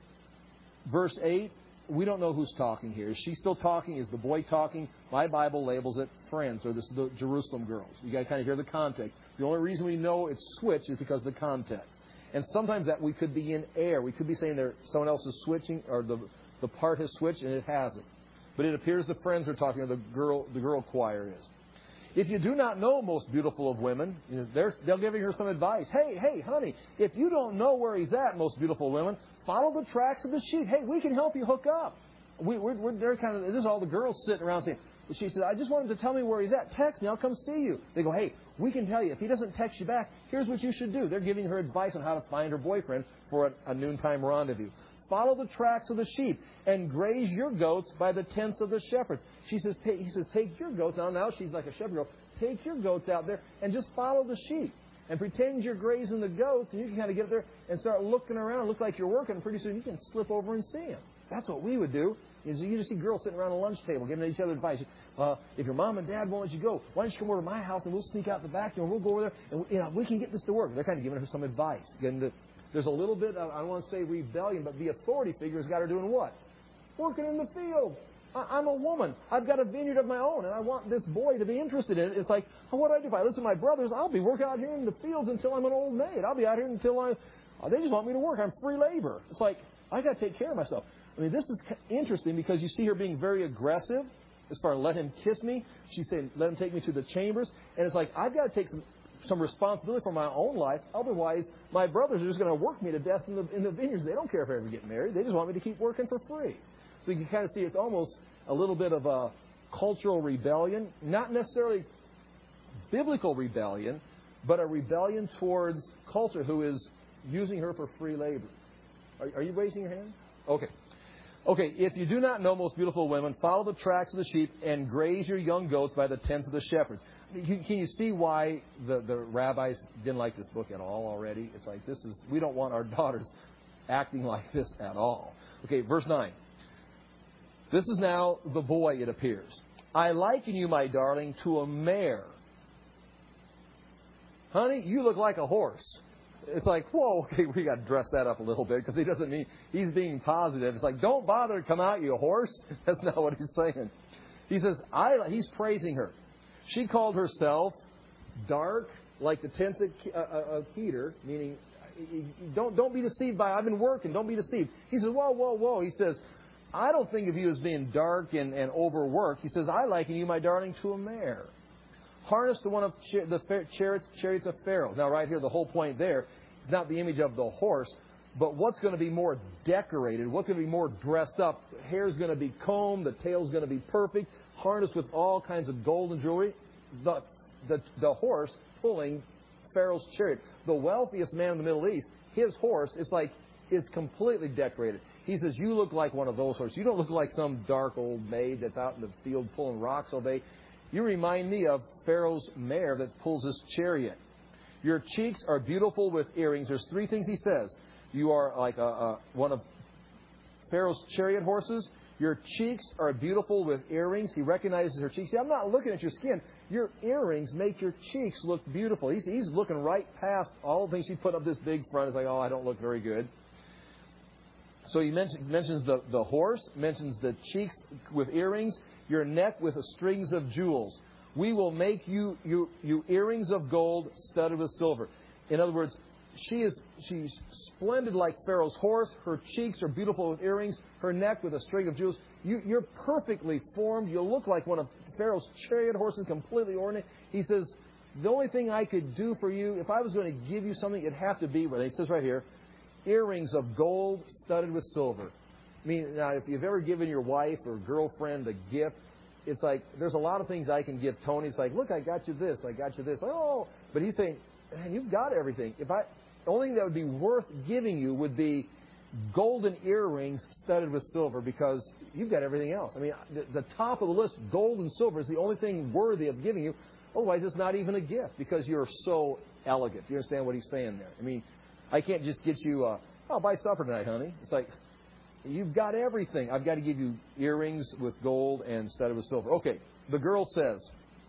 verse 8, we don't know who's talking here. Is she still talking? Is the boy talking? My Bible labels it friends, or this is the Jerusalem girls. You got to kind of hear the context. The only reason we know it's switched is because of the context. And sometimes that we could be in air. We could be saying there someone else is switching, or the part has switched and it hasn't. But it appears the friends are talking, or the girl choir is. If you do not know, most beautiful of women, they'll give her some advice. Hey, honey, if you don't know where he's at, most beautiful women, follow the tracks of the sheep. Hey, we can help you hook up. They're kind of, this is all the girls sitting around saying. She said, I just want him to tell me where he's at. Text me, I'll come see you. They go, hey, we can tell you. If he doesn't text you back, here's what you should do. They're giving her advice on how to find her boyfriend for a noontime rendezvous. Follow the tracks of the sheep and graze your goats by the tents of the shepherds. He says, take your goats. Now she's like a shepherd girl. Take your goats out there and just follow the sheep. And pretend you're grazing the goats, and you can kind of get there and start looking around. Look like you're working. And pretty soon you can slip over and see them. That's what we would do. You just see girls sitting around a lunch table giving each other advice. If your mom and dad won't let you go, why don't you come over to my house and we'll sneak out the back door and we'll go over there and we can get this to work. They're kind of giving her some advice. There's a little bit of, I don't want to say rebellion, but the authority figure's got her doing what? Working in the fields. I'm a woman. I've got a vineyard of my own, and I want this boy to be interested in it. It's like, what do I do? If I listen to my brothers, I'll be working out here in the fields until I'm an old maid. I'll be out here until they just want me to work. I'm free labor. It's like, I got to take care of myself. This is interesting because you see her being very aggressive as far as let him kiss me. She's saying, let him take me to the chambers. And it's like, I've got to take some responsibility for my own life. Otherwise, my brothers are just going to work me to death in the vineyards. They don't care if I ever get married. They just want me to keep working for free. So you can kind of see it's almost a little bit of a cultural rebellion. Not necessarily biblical rebellion, but a rebellion towards culture who is using her for free labor. Are you raising your hand? Okay, if you do not know, most beautiful women, follow the tracks of the sheep and graze your young goats by the tents of the shepherds. Can you see why the rabbis didn't like this book at all already? It's like, we don't want our daughters acting like this at all. Okay, verse 9. This is now the boy, it appears. I liken you, my darling, to a mare. Honey, you look like a horse. It's like, whoa, okay, we got to dress that up a little bit because he doesn't mean he's being positive. It's like, don't bother to come out, you horse. That's not what he's saying. He says, he's praising her. She called herself dark like the tents of Kedar, meaning don't be deceived by, I've been working, don't be deceived. He says, whoa, whoa, whoa. He says, I don't think of you as being dark and overworked. He says, I liken you, my darling, to a mare, harnessed to one of the chariots of Pharaoh. Now, right here, the whole point there is not the image of the horse, but what's going to be more decorated, what's going to be more dressed up. Hair's going to be combed, the tail's going to be perfect, harnessed with all kinds of gold and jewelry. The horse pulling Pharaoh's chariot. The wealthiest man in the Middle East, his horse is completely decorated. He says, you look like one of those horses. You don't look like some dark old maid that's out in the field pulling rocks all day. You remind me of Pharaoh's mare that pulls his chariot. Your cheeks are beautiful with earrings. There's 3 things he says. You are like one of Pharaoh's chariot horses. Your cheeks are beautiful with earrings. He recognizes her cheeks. See, I'm not looking at your skin. Your earrings make your cheeks look beautiful. He's looking right past all the things she put up this big front. It's like, oh, I don't look very good. So he mentions the horse, mentions the cheeks with earrings, your neck with strings of jewels. We will make you earrings of gold studded with silver. In other words, she's splendid like Pharaoh's horse. Her cheeks are beautiful with earrings. Her neck with a string of jewels. You're perfectly formed. You look like one of Pharaoh's chariot horses, completely ornate. He says, the only thing I could do for you, if I was going to give you something, it'd have to be, well, he says right here, earrings of gold studded with silver. I mean, now, if you've ever given your wife or girlfriend a gift, it's like, there's a lot of things I can give Tony. It's like, look, I got you this, I got you this. Oh, but he's saying, man, you've got everything. The only thing that would be worth giving you would be golden earrings studded with silver, because you've got everything else. I mean, the top of the list, gold and silver, is the only thing worthy of giving you. Otherwise, it's not even a gift, because you're so elegant. You understand what he's saying there? I mean, I can't just get you, I'll buy supper tonight, honey. It's like, you've got everything. I've got to give you earrings with gold and studded with silver. Okay, the girl says,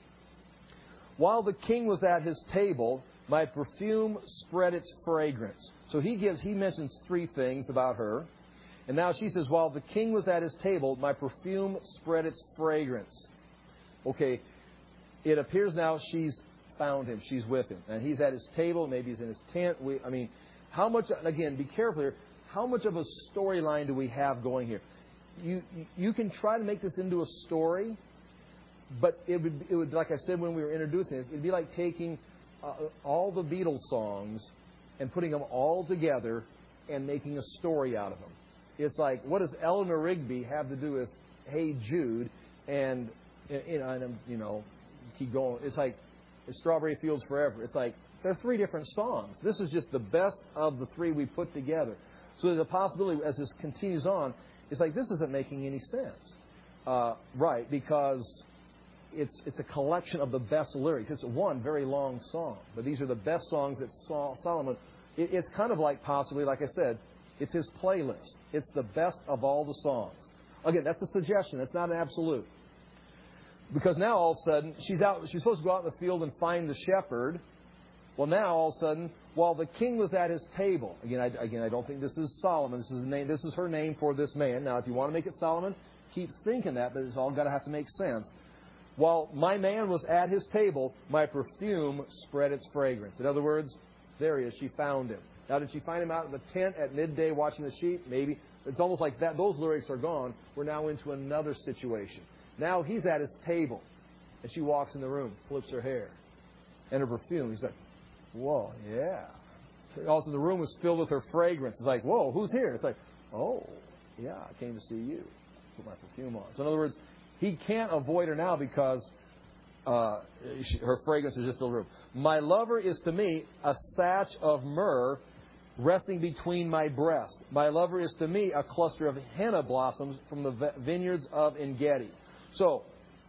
while the king was at his table, my perfume spread its fragrance. So he mentions 3 things about her. And now she says, while the king was at his table, my perfume spread its fragrance. Okay, it appears now she's found him. She's with him. And he's at his table. Maybe he's in his tent. How much, again, be careful here. How much of a storyline do we have going here? You can try to make this into a story, but it would, like I said when we were introducing this, it'd be like taking all the Beatles songs and putting them all together and making a story out of them. It's like, what does Eleanor Rigby have to do with Hey Jude? And keep going. It's like Strawberry Fields Forever. It's like, they're 3 different songs. This is just the best of the 3 we put together. So there's a possibility, as this continues on, it's like, this isn't making any sense. Right, because it's a collection of the best lyrics. It's one very long song, but these are the best songs that Solomon... It's kind of like, possibly, like I said, it's his playlist. It's the best of all the songs. Again, that's a suggestion. That's not an absolute. Because now, all of a sudden, she's supposed to go out in the field and find the shepherd. Well, now, all of a sudden, while the king was at his table... Again, I don't think this is Solomon. This is her name for this man. Now, if you want to make it Solomon, keep thinking that, but it's all got to have to make sense. While my man was at his table, my perfume spread its fragrance. In other words, there he is. She found him. Now, did she find him out in the tent at midday watching the sheep? Maybe. It's almost like that. Those lyrics are gone. We're now into another situation. Now he's at his table, and she walks in the room, flips her hair, and her perfume. He's like, whoa, yeah. Also, the room was filled with her fragrance. It's like, whoa, who's here? It's like, oh, yeah, I came to see you. Put my perfume on. So in other words, he can't avoid her now because her fragrance is just in the room. My lover is to me a satch of myrrh resting between my breasts. My lover is to me a cluster of henna blossoms from the vineyards of En-Gedi. So,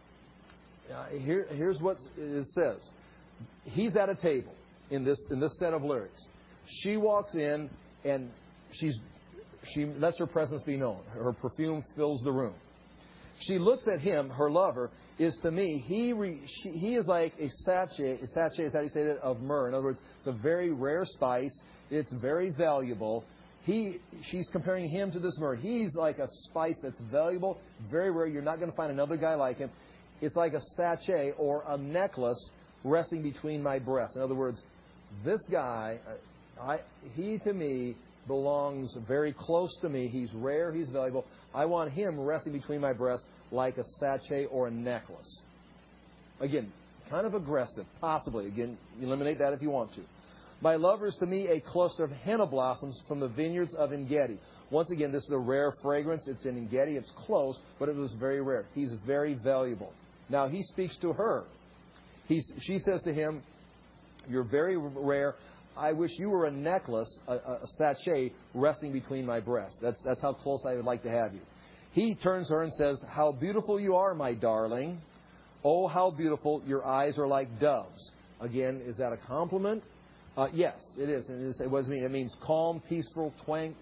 here's what it says. He's at a table in this set of lyrics. She walks in and she lets her presence be known. Her perfume fills the room. She looks at him, her lover, is to me, he is like a sachet is how you say that, of myrrh. In other words, it's a very rare spice. It's very valuable. She's comparing him to this myrrh. He's like a spice that's valuable, very rare. You're not going to find another guy like him. It's like a sachet or a necklace resting between my breasts. In other words, this guy, he to me belongs very close to me. He's rare, he's valuable. I want him resting between my breasts like a sachet or a necklace. Again, kind of aggressive, possibly. Again, eliminate that if you want to. My lover is to me a cluster of henna blossoms from the vineyards of En-Gedi. Once again, this is a rare fragrance. It's in En-Gedi. It's close, but it was very rare. He's very valuable. Now, he speaks to her. She says to him, you're very rare. I wish you were a necklace, a sachet, resting between my breasts. That's how close I would like to have you. He turns to her and says, how beautiful you are, my darling. Oh, how beautiful. Your eyes are like doves. Again, is that a compliment? Yes, it is. And what does it mean? It means calm, peaceful,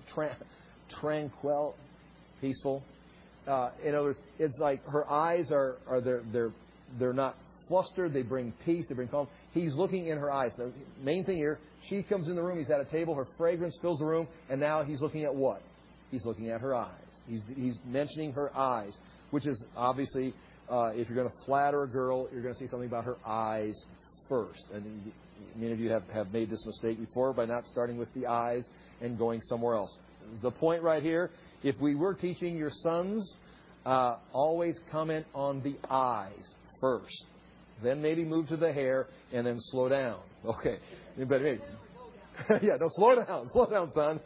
tranquil, peaceful. In other words, it's like her eyes they're not flustered. They bring peace. They bring calm. He's looking in her eyes. The main thing here, she comes in the room. He's at a table. Her fragrance fills the room. And now he's looking at what? He's looking at her eyes. He's mentioning her eyes, which is obviously, if you're going to flatter a girl, you're going to see something about her eyes first. And many of you have made this mistake before by not starting with the eyes and going somewhere else. The point right here, if we were teaching your sons, always comment on the eyes first. Then maybe move to the hair and then slow down. Okay. But hey, yeah, no, slow down. Slow down, son.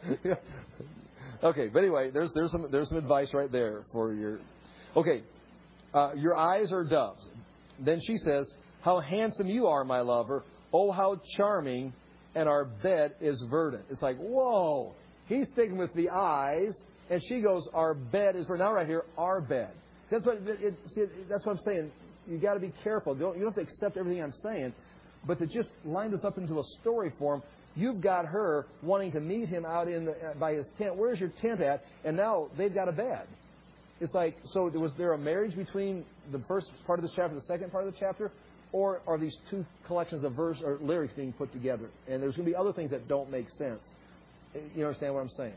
Okay, but anyway, there's some advice right there for your... Okay, your eyes are doves. Then she says, how handsome you are, my lover. Oh, how charming, and our bed is verdant. It's like, whoa. He's sticking with the eyes, and she goes, our bed is verdant. Now right here, our bed. That's what I'm saying. You got to be careful. You don't have to accept everything I'm saying, but to just line this up into a story form, you've got her wanting to meet him out by his tent. Where's your tent at? And now they've got a bed. It's like, so was there a marriage between the first part of this chapter and the second part of the chapter? Or are these two collections of verse or lyrics being put together? And there's going to be other things that don't make sense. You understand what I'm saying?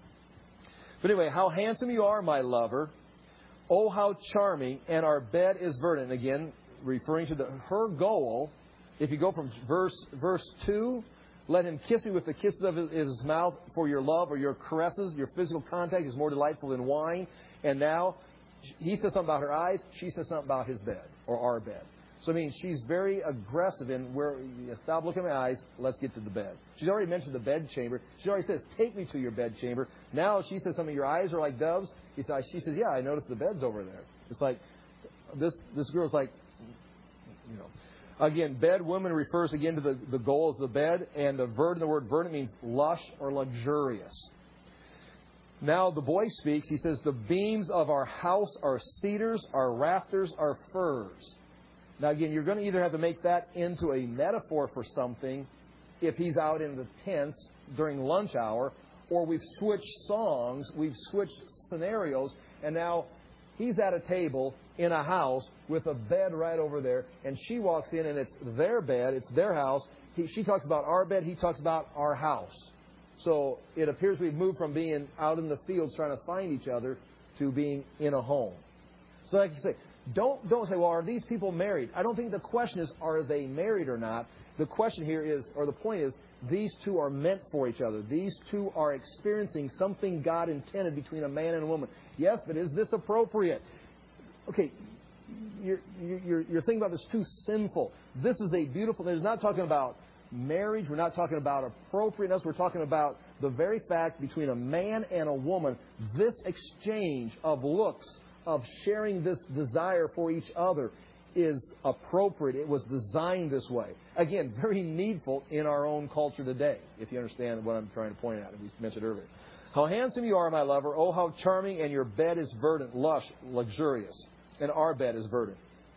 But anyway, how handsome you are, my lover. Oh, how charming. And our bed is verdant. Again, referring to her goal. If you go from verse 2, let him kiss you with the kisses of his mouth, for your love or your caresses, your physical contact is more delightful than wine. And now he says something about her eyes. She says something about his bed or our bed. So, I mean, she's very aggressive in where, stop looking at my eyes, let's get to the bed. She's already mentioned the bed chamber. She already says, take me to your bed chamber. Now she says something, your eyes are like doves. She says, yeah, I noticed the bed's over there. It's like, this girl's like, you know. Again, bed, woman refers again to the goal as the bed. And the word verdant means lush or luxurious. Now the boy speaks. He says, the beams of our house are cedars, our rafters are firs. Now, again, you're going to either have to make that into a metaphor for something if he's out in the tents during lunch hour, or we've switched songs, we've switched scenarios, and now he's at a table in a house with a bed right over there, and she walks in, and it's their bed, it's their house. She talks about our bed, he talks about our house. So it appears we've moved from being out in the fields trying to find each other to being in a home. So like you say, don't say, well, are these people married? I don't think the question is, are they married or not? The question here is, or the point is, these two are meant for each other. These two are experiencing something God intended between a man and a woman. Yes, but is this appropriate? Okay, you're thinking about this too sinful. This is a beautiful thing. It's not talking about marriage. We're not talking about appropriateness. We're talking about the very fact between a man and a woman, this exchange of looks, of sharing this desire for each other is appropriate. It was designed this way. Again, very needful in our own culture today, if you understand what I'm trying to point out, and we mentioned earlier. How handsome you are, my lover. Oh, how charming, and your bed is verdant, lush, luxurious. And our bed is verdant.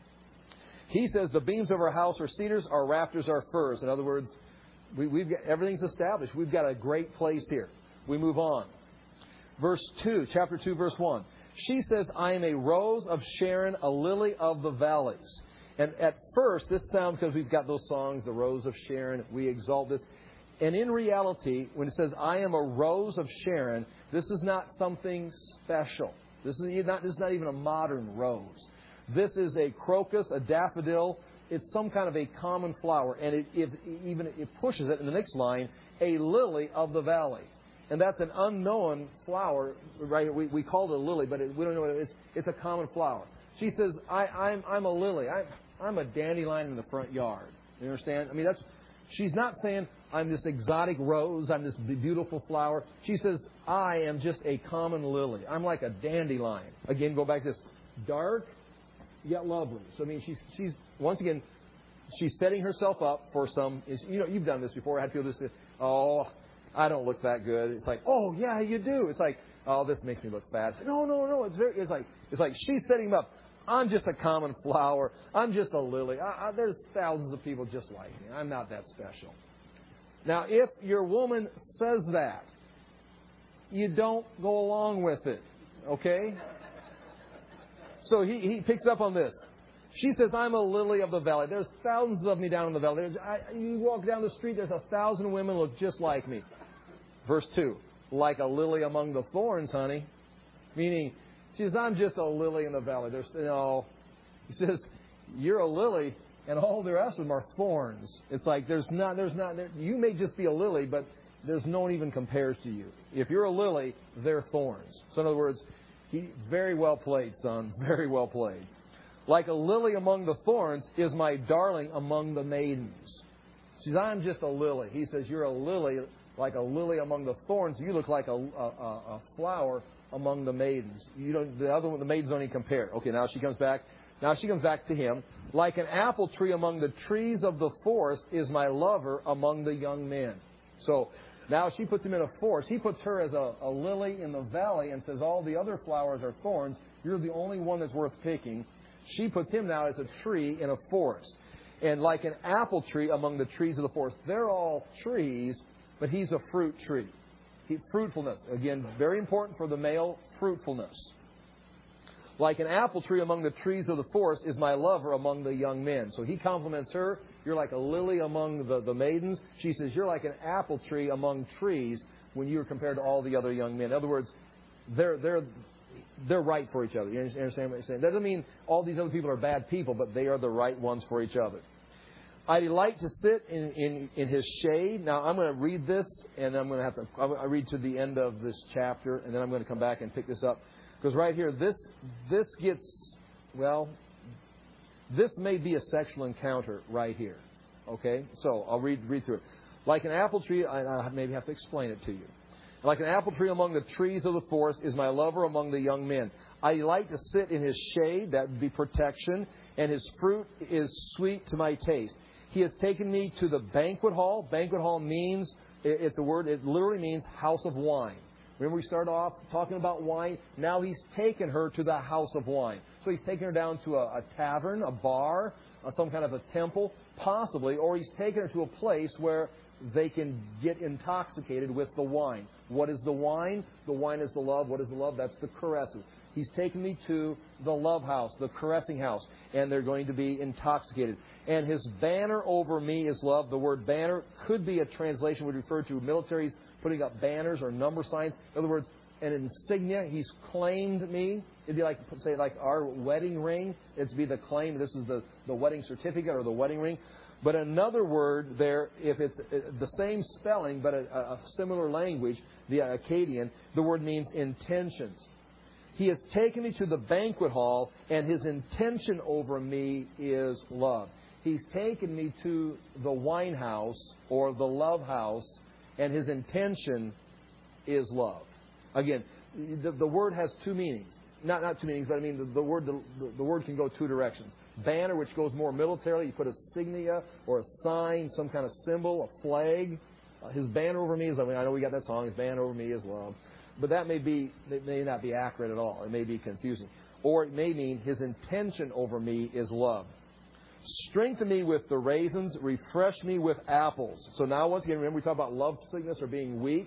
He says the beams of our house are cedars, our rafters are firs. In other words, we've got, everything's established. We've got a great place here. We move on. Verse 2, chapter 2, verse 1. She says, I am a rose of Sharon, a lily of the valleys. And at first, this sounds, because we've got those songs, the Rose of Sharon, we exalt this. And in reality, when it says, I am a rose of Sharon, this is not something special. This is not even a modern rose. This is a crocus, a daffodil. it's some kind of a common flower. And it pushes it in the next line, a lily of the valley. And that's an unknown flower, right? We call it a lily, but we don't know what it is. It's a common flower. She says, I'm a lily. I'm a dandelion in the front yard. You understand? I mean, she's not saying I'm this exotic rose. I'm this beautiful flower. She says, I am just a common lily. I'm like a dandelion. Again, go back to this. Dark, yet lovely. So, I mean, she's once again, she's setting herself up for some, you've done this before. I had people just say, oh, I don't look that good. It's like, oh, yeah, you do. It's like, oh, this makes me look bad. No. It's like she's setting him up. I'm just a common flower. I'm just a lily. There's thousands of people just like me. I'm not that special. Now, if your woman says that, you don't go along with it. Okay? So he picks up on this. She says, I'm a lily of the valley. There's thousands of me down in the valley. You walk down the street, there's 1,000 women look just like me. Verse 2, like a lily among the thorns, honey. Meaning, she says, I'm just a lily in the valley. He says, you're a lily, and all the rest of them are thorns. It's like you may just be a lily, but there's no one even compares to you. If you're a lily, they're thorns. So in other words, very well played, son. Very well played. Like a lily among the thorns is my darling among the maidens. She says, I'm just a lily. He says, you're a lily, like a lily among the thorns. You look like a flower among the maidens. The maidens don't even compare. Okay, now she comes back. Now she comes back to him. Like an apple tree among the trees of the forest is my lover among the young men. So now she puts him in a forest. He puts her as a lily in the valley and says all the other flowers are thorns. You're the only one that's worth picking. She puts him now as a tree in a forest. And like an apple tree among the trees of the forest. They're all trees, but he's a fruit tree. Fruitfulness. Again, very important for the male, fruitfulness. Like an apple tree among the trees of the forest is my lover among the young men. So he compliments her. You're like a lily among the maidens. She says, you're like an apple tree among trees when you're compared to all the other young men. In other words, they're right for each other. You understand what I'm saying? That doesn't mean all these other people are bad people, but they are the right ones for each other. I delight to sit in his shade. Now, I'm going to read this, and I'm going to I'll read to the end of this chapter, and then I'm going to come back and pick this up. Because right here, this may be a sexual encounter right here. Okay? So, I'll read through it. Like an apple tree, I maybe have to explain it to you. Like an apple tree among the trees of the forest is my lover among the young men. I delight to sit in his shade, that would be protection, and his fruit is sweet to my taste. He has taken me to the banquet hall. Banquet hall means, it's a word, it literally means house of wine. Remember we started off talking about wine? Now he's taken her to the house of wine. So he's taken her down to a tavern, a bar, some kind of a temple, possibly, or he's taken her to a place where they can get intoxicated with the wine. What is the wine? The wine is the love. What is the love? That's the caresses. He's taken me to the love house, the caressing house, and they're going to be intoxicated. And his banner over me is love. The word banner could be a translation would refer to militaries putting up banners or number signs. In other words, an insignia. He's claimed me. It'd be like, say, like our wedding ring. It'd be the claim. This is the wedding certificate or the wedding ring. But another word there, if it's the same spelling but a similar language, the Akkadian, the word means intentions. He has taken me to the banquet hall, and his intention over me is love. He's taken me to the wine house or the love house, and his intention is love. Again, the word has two meanings. Not two meanings, but I mean the word can go two directions. Banner, which goes more militarily, you put a signia or a sign, some kind of symbol, a flag. His banner over me is love. I know we got that song, his banner over me is love. But that may not be accurate at all. It may be confusing. Or it may mean his intention over me is love. Strengthen me with the raisins, refresh me with apples. So now once again, remember we talked about love sickness or being weak.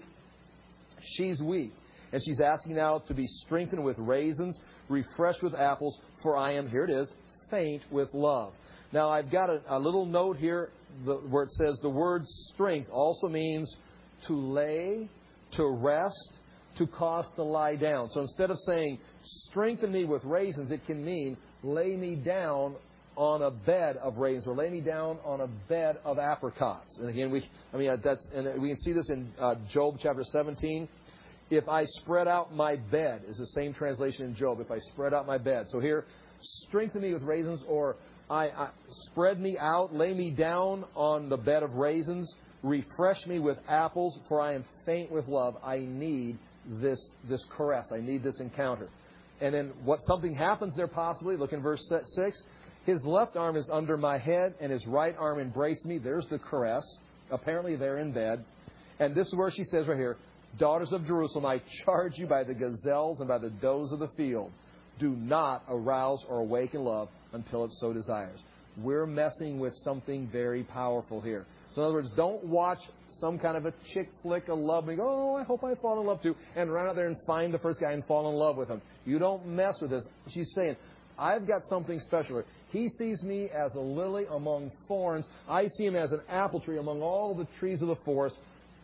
She's weak. And she's asking now to be strengthened with raisins, refreshed with apples, for I am, here it is, faint with love. Now I've got a little note here where it says the word strength also means to lay, to rest, to cause to lie down. So instead of saying strengthen me with raisins, it can mean lay me down on a bed of raisins, or lay me down on a bed of apricots. And again, we can see this in Job chapter 17. If I spread out my bed is the same translation in Job. If I spread out my bed. So here, strengthen me with raisins, or I spread me out, lay me down on the bed of raisins, refresh me with apples, for I am faint with love. I need this caress. I need this encounter. And then something happens there possibly. Look in verse 6. His left arm is under my head, and his right arm embraced me. There's the caress. Apparently they're in bed. And this is where she says right here, daughters of Jerusalem, I charge you by the gazelles and by the does of the field. Do not arouse or awaken love until it so desires. We're messing with something very powerful here. So in other words, don't watch some kind of a chick flick of love and go, oh, I hope I fall in love too, and run out there and find the first guy and fall in love with him. You don't mess with this. She's saying, I've got something special here. He sees me as a lily among thorns. I see him as an apple tree among all the trees of the forest.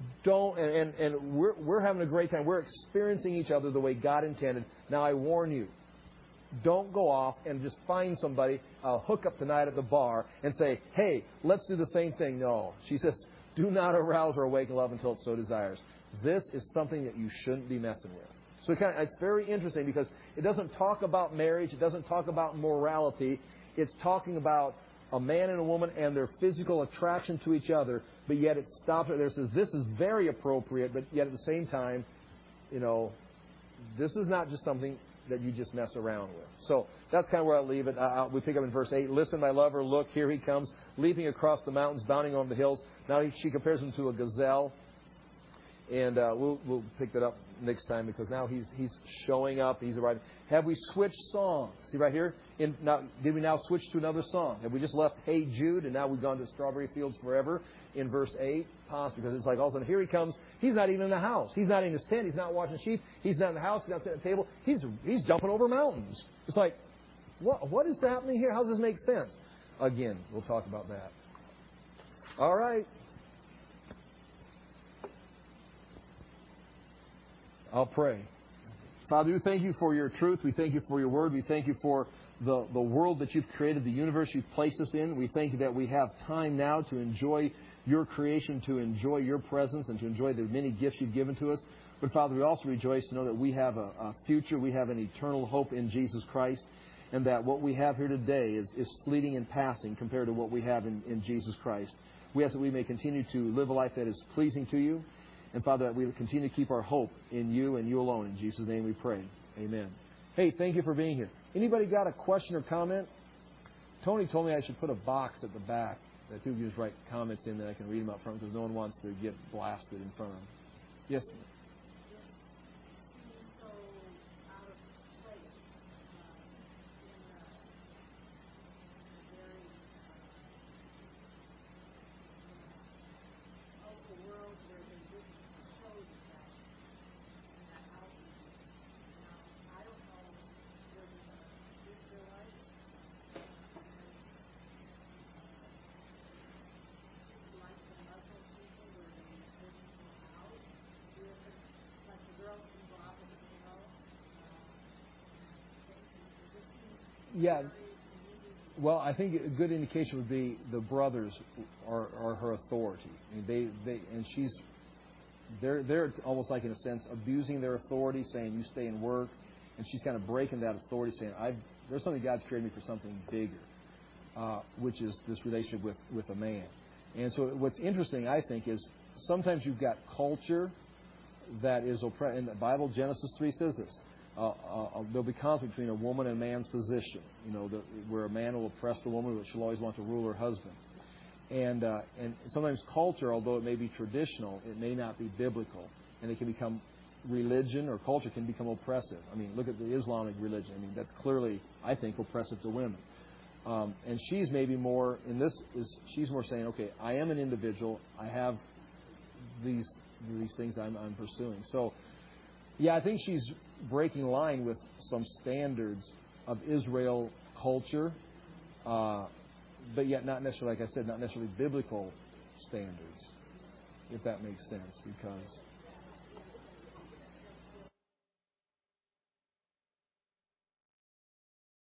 We're having a great time. We're experiencing each other the way God intended. Now I warn you, don't go off and just find somebody, hook up tonight at the bar, and say, hey, let's do the same thing. No. She says, do not arouse or awaken love until it so desires. This is something that you shouldn't be messing with. So it's very interesting because it doesn't talk about marriage. It doesn't talk about morality. It's talking about a man and a woman and their physical attraction to each other, but yet it stops right there. It says this is very appropriate, but yet at the same time, this is not just something that you just mess around with. So that's kind of where I'll leave it. We pick up in verse 8. Listen, my lover, look, here he comes, leaping across the mountains, bounding over the hills. Now she compares him to a gazelle. And we'll pick that up next time because now he's showing up. He's arriving. Have we switched songs? See right here? Did we now switch to another song? Have we just left Hey Jude and now we've gone to Strawberry Fields Forever in verse 8? Possibly, because it's like all of a sudden here he comes. He's not even in the house. He's not in his tent. He's not watching sheep. He's not in the house. He's not sitting at the table. He's jumping over mountains. It's like, what is happening here? How does this make sense? Again, we'll talk about that. All right. I'll pray. Father, we thank you for your truth. We thank you for your word. We thank you for the world that you've created, the universe you've placed us in. We thank you that we have time now to enjoy your creation, to enjoy your presence, and to enjoy the many gifts you've given to us. But Father, we also rejoice to know that we have a future. We have an eternal hope in Jesus Christ, and that what we have here today is fleeting and passing compared to what we have in Jesus Christ. We ask that we may continue to live a life that is pleasing to you. And, Father, that we will continue to keep our hope in you and you alone. In Jesus' name we pray. Amen. Hey, thank you for being here. Anybody got a question or comment? Tony told me I should put a box at the back that people can just write comments in that I can read them up front because no one wants to get blasted in front of them. Yes? Yeah. Well, I think a good indication would be the brothers are her authority. I mean, they're almost like in a sense abusing their authority, saying you stay and work, and she's kind of breaking that authority, saying there's something God's created me for something bigger, which is this relationship with a man. And so what's interesting, I think, is sometimes you've got culture that is oppressed. In the Bible, Genesis 3 says this. There'll be conflict between a woman and a man's position. Where a man will oppress the woman, but she'll always want to rule her husband. And sometimes culture, although it may be traditional, it may not be biblical, and it can become religion or culture can become oppressive. I mean, look at the Islamic religion. I mean, that's clearly, I think, oppressive to women. And she's maybe more in this. She's more saying, okay, I am an individual. I have these things I'm pursuing. So, yeah, I think she's breaking line with some standards of Israel culture, but yet not necessarily, like I said, not necessarily biblical standards, if that makes sense, because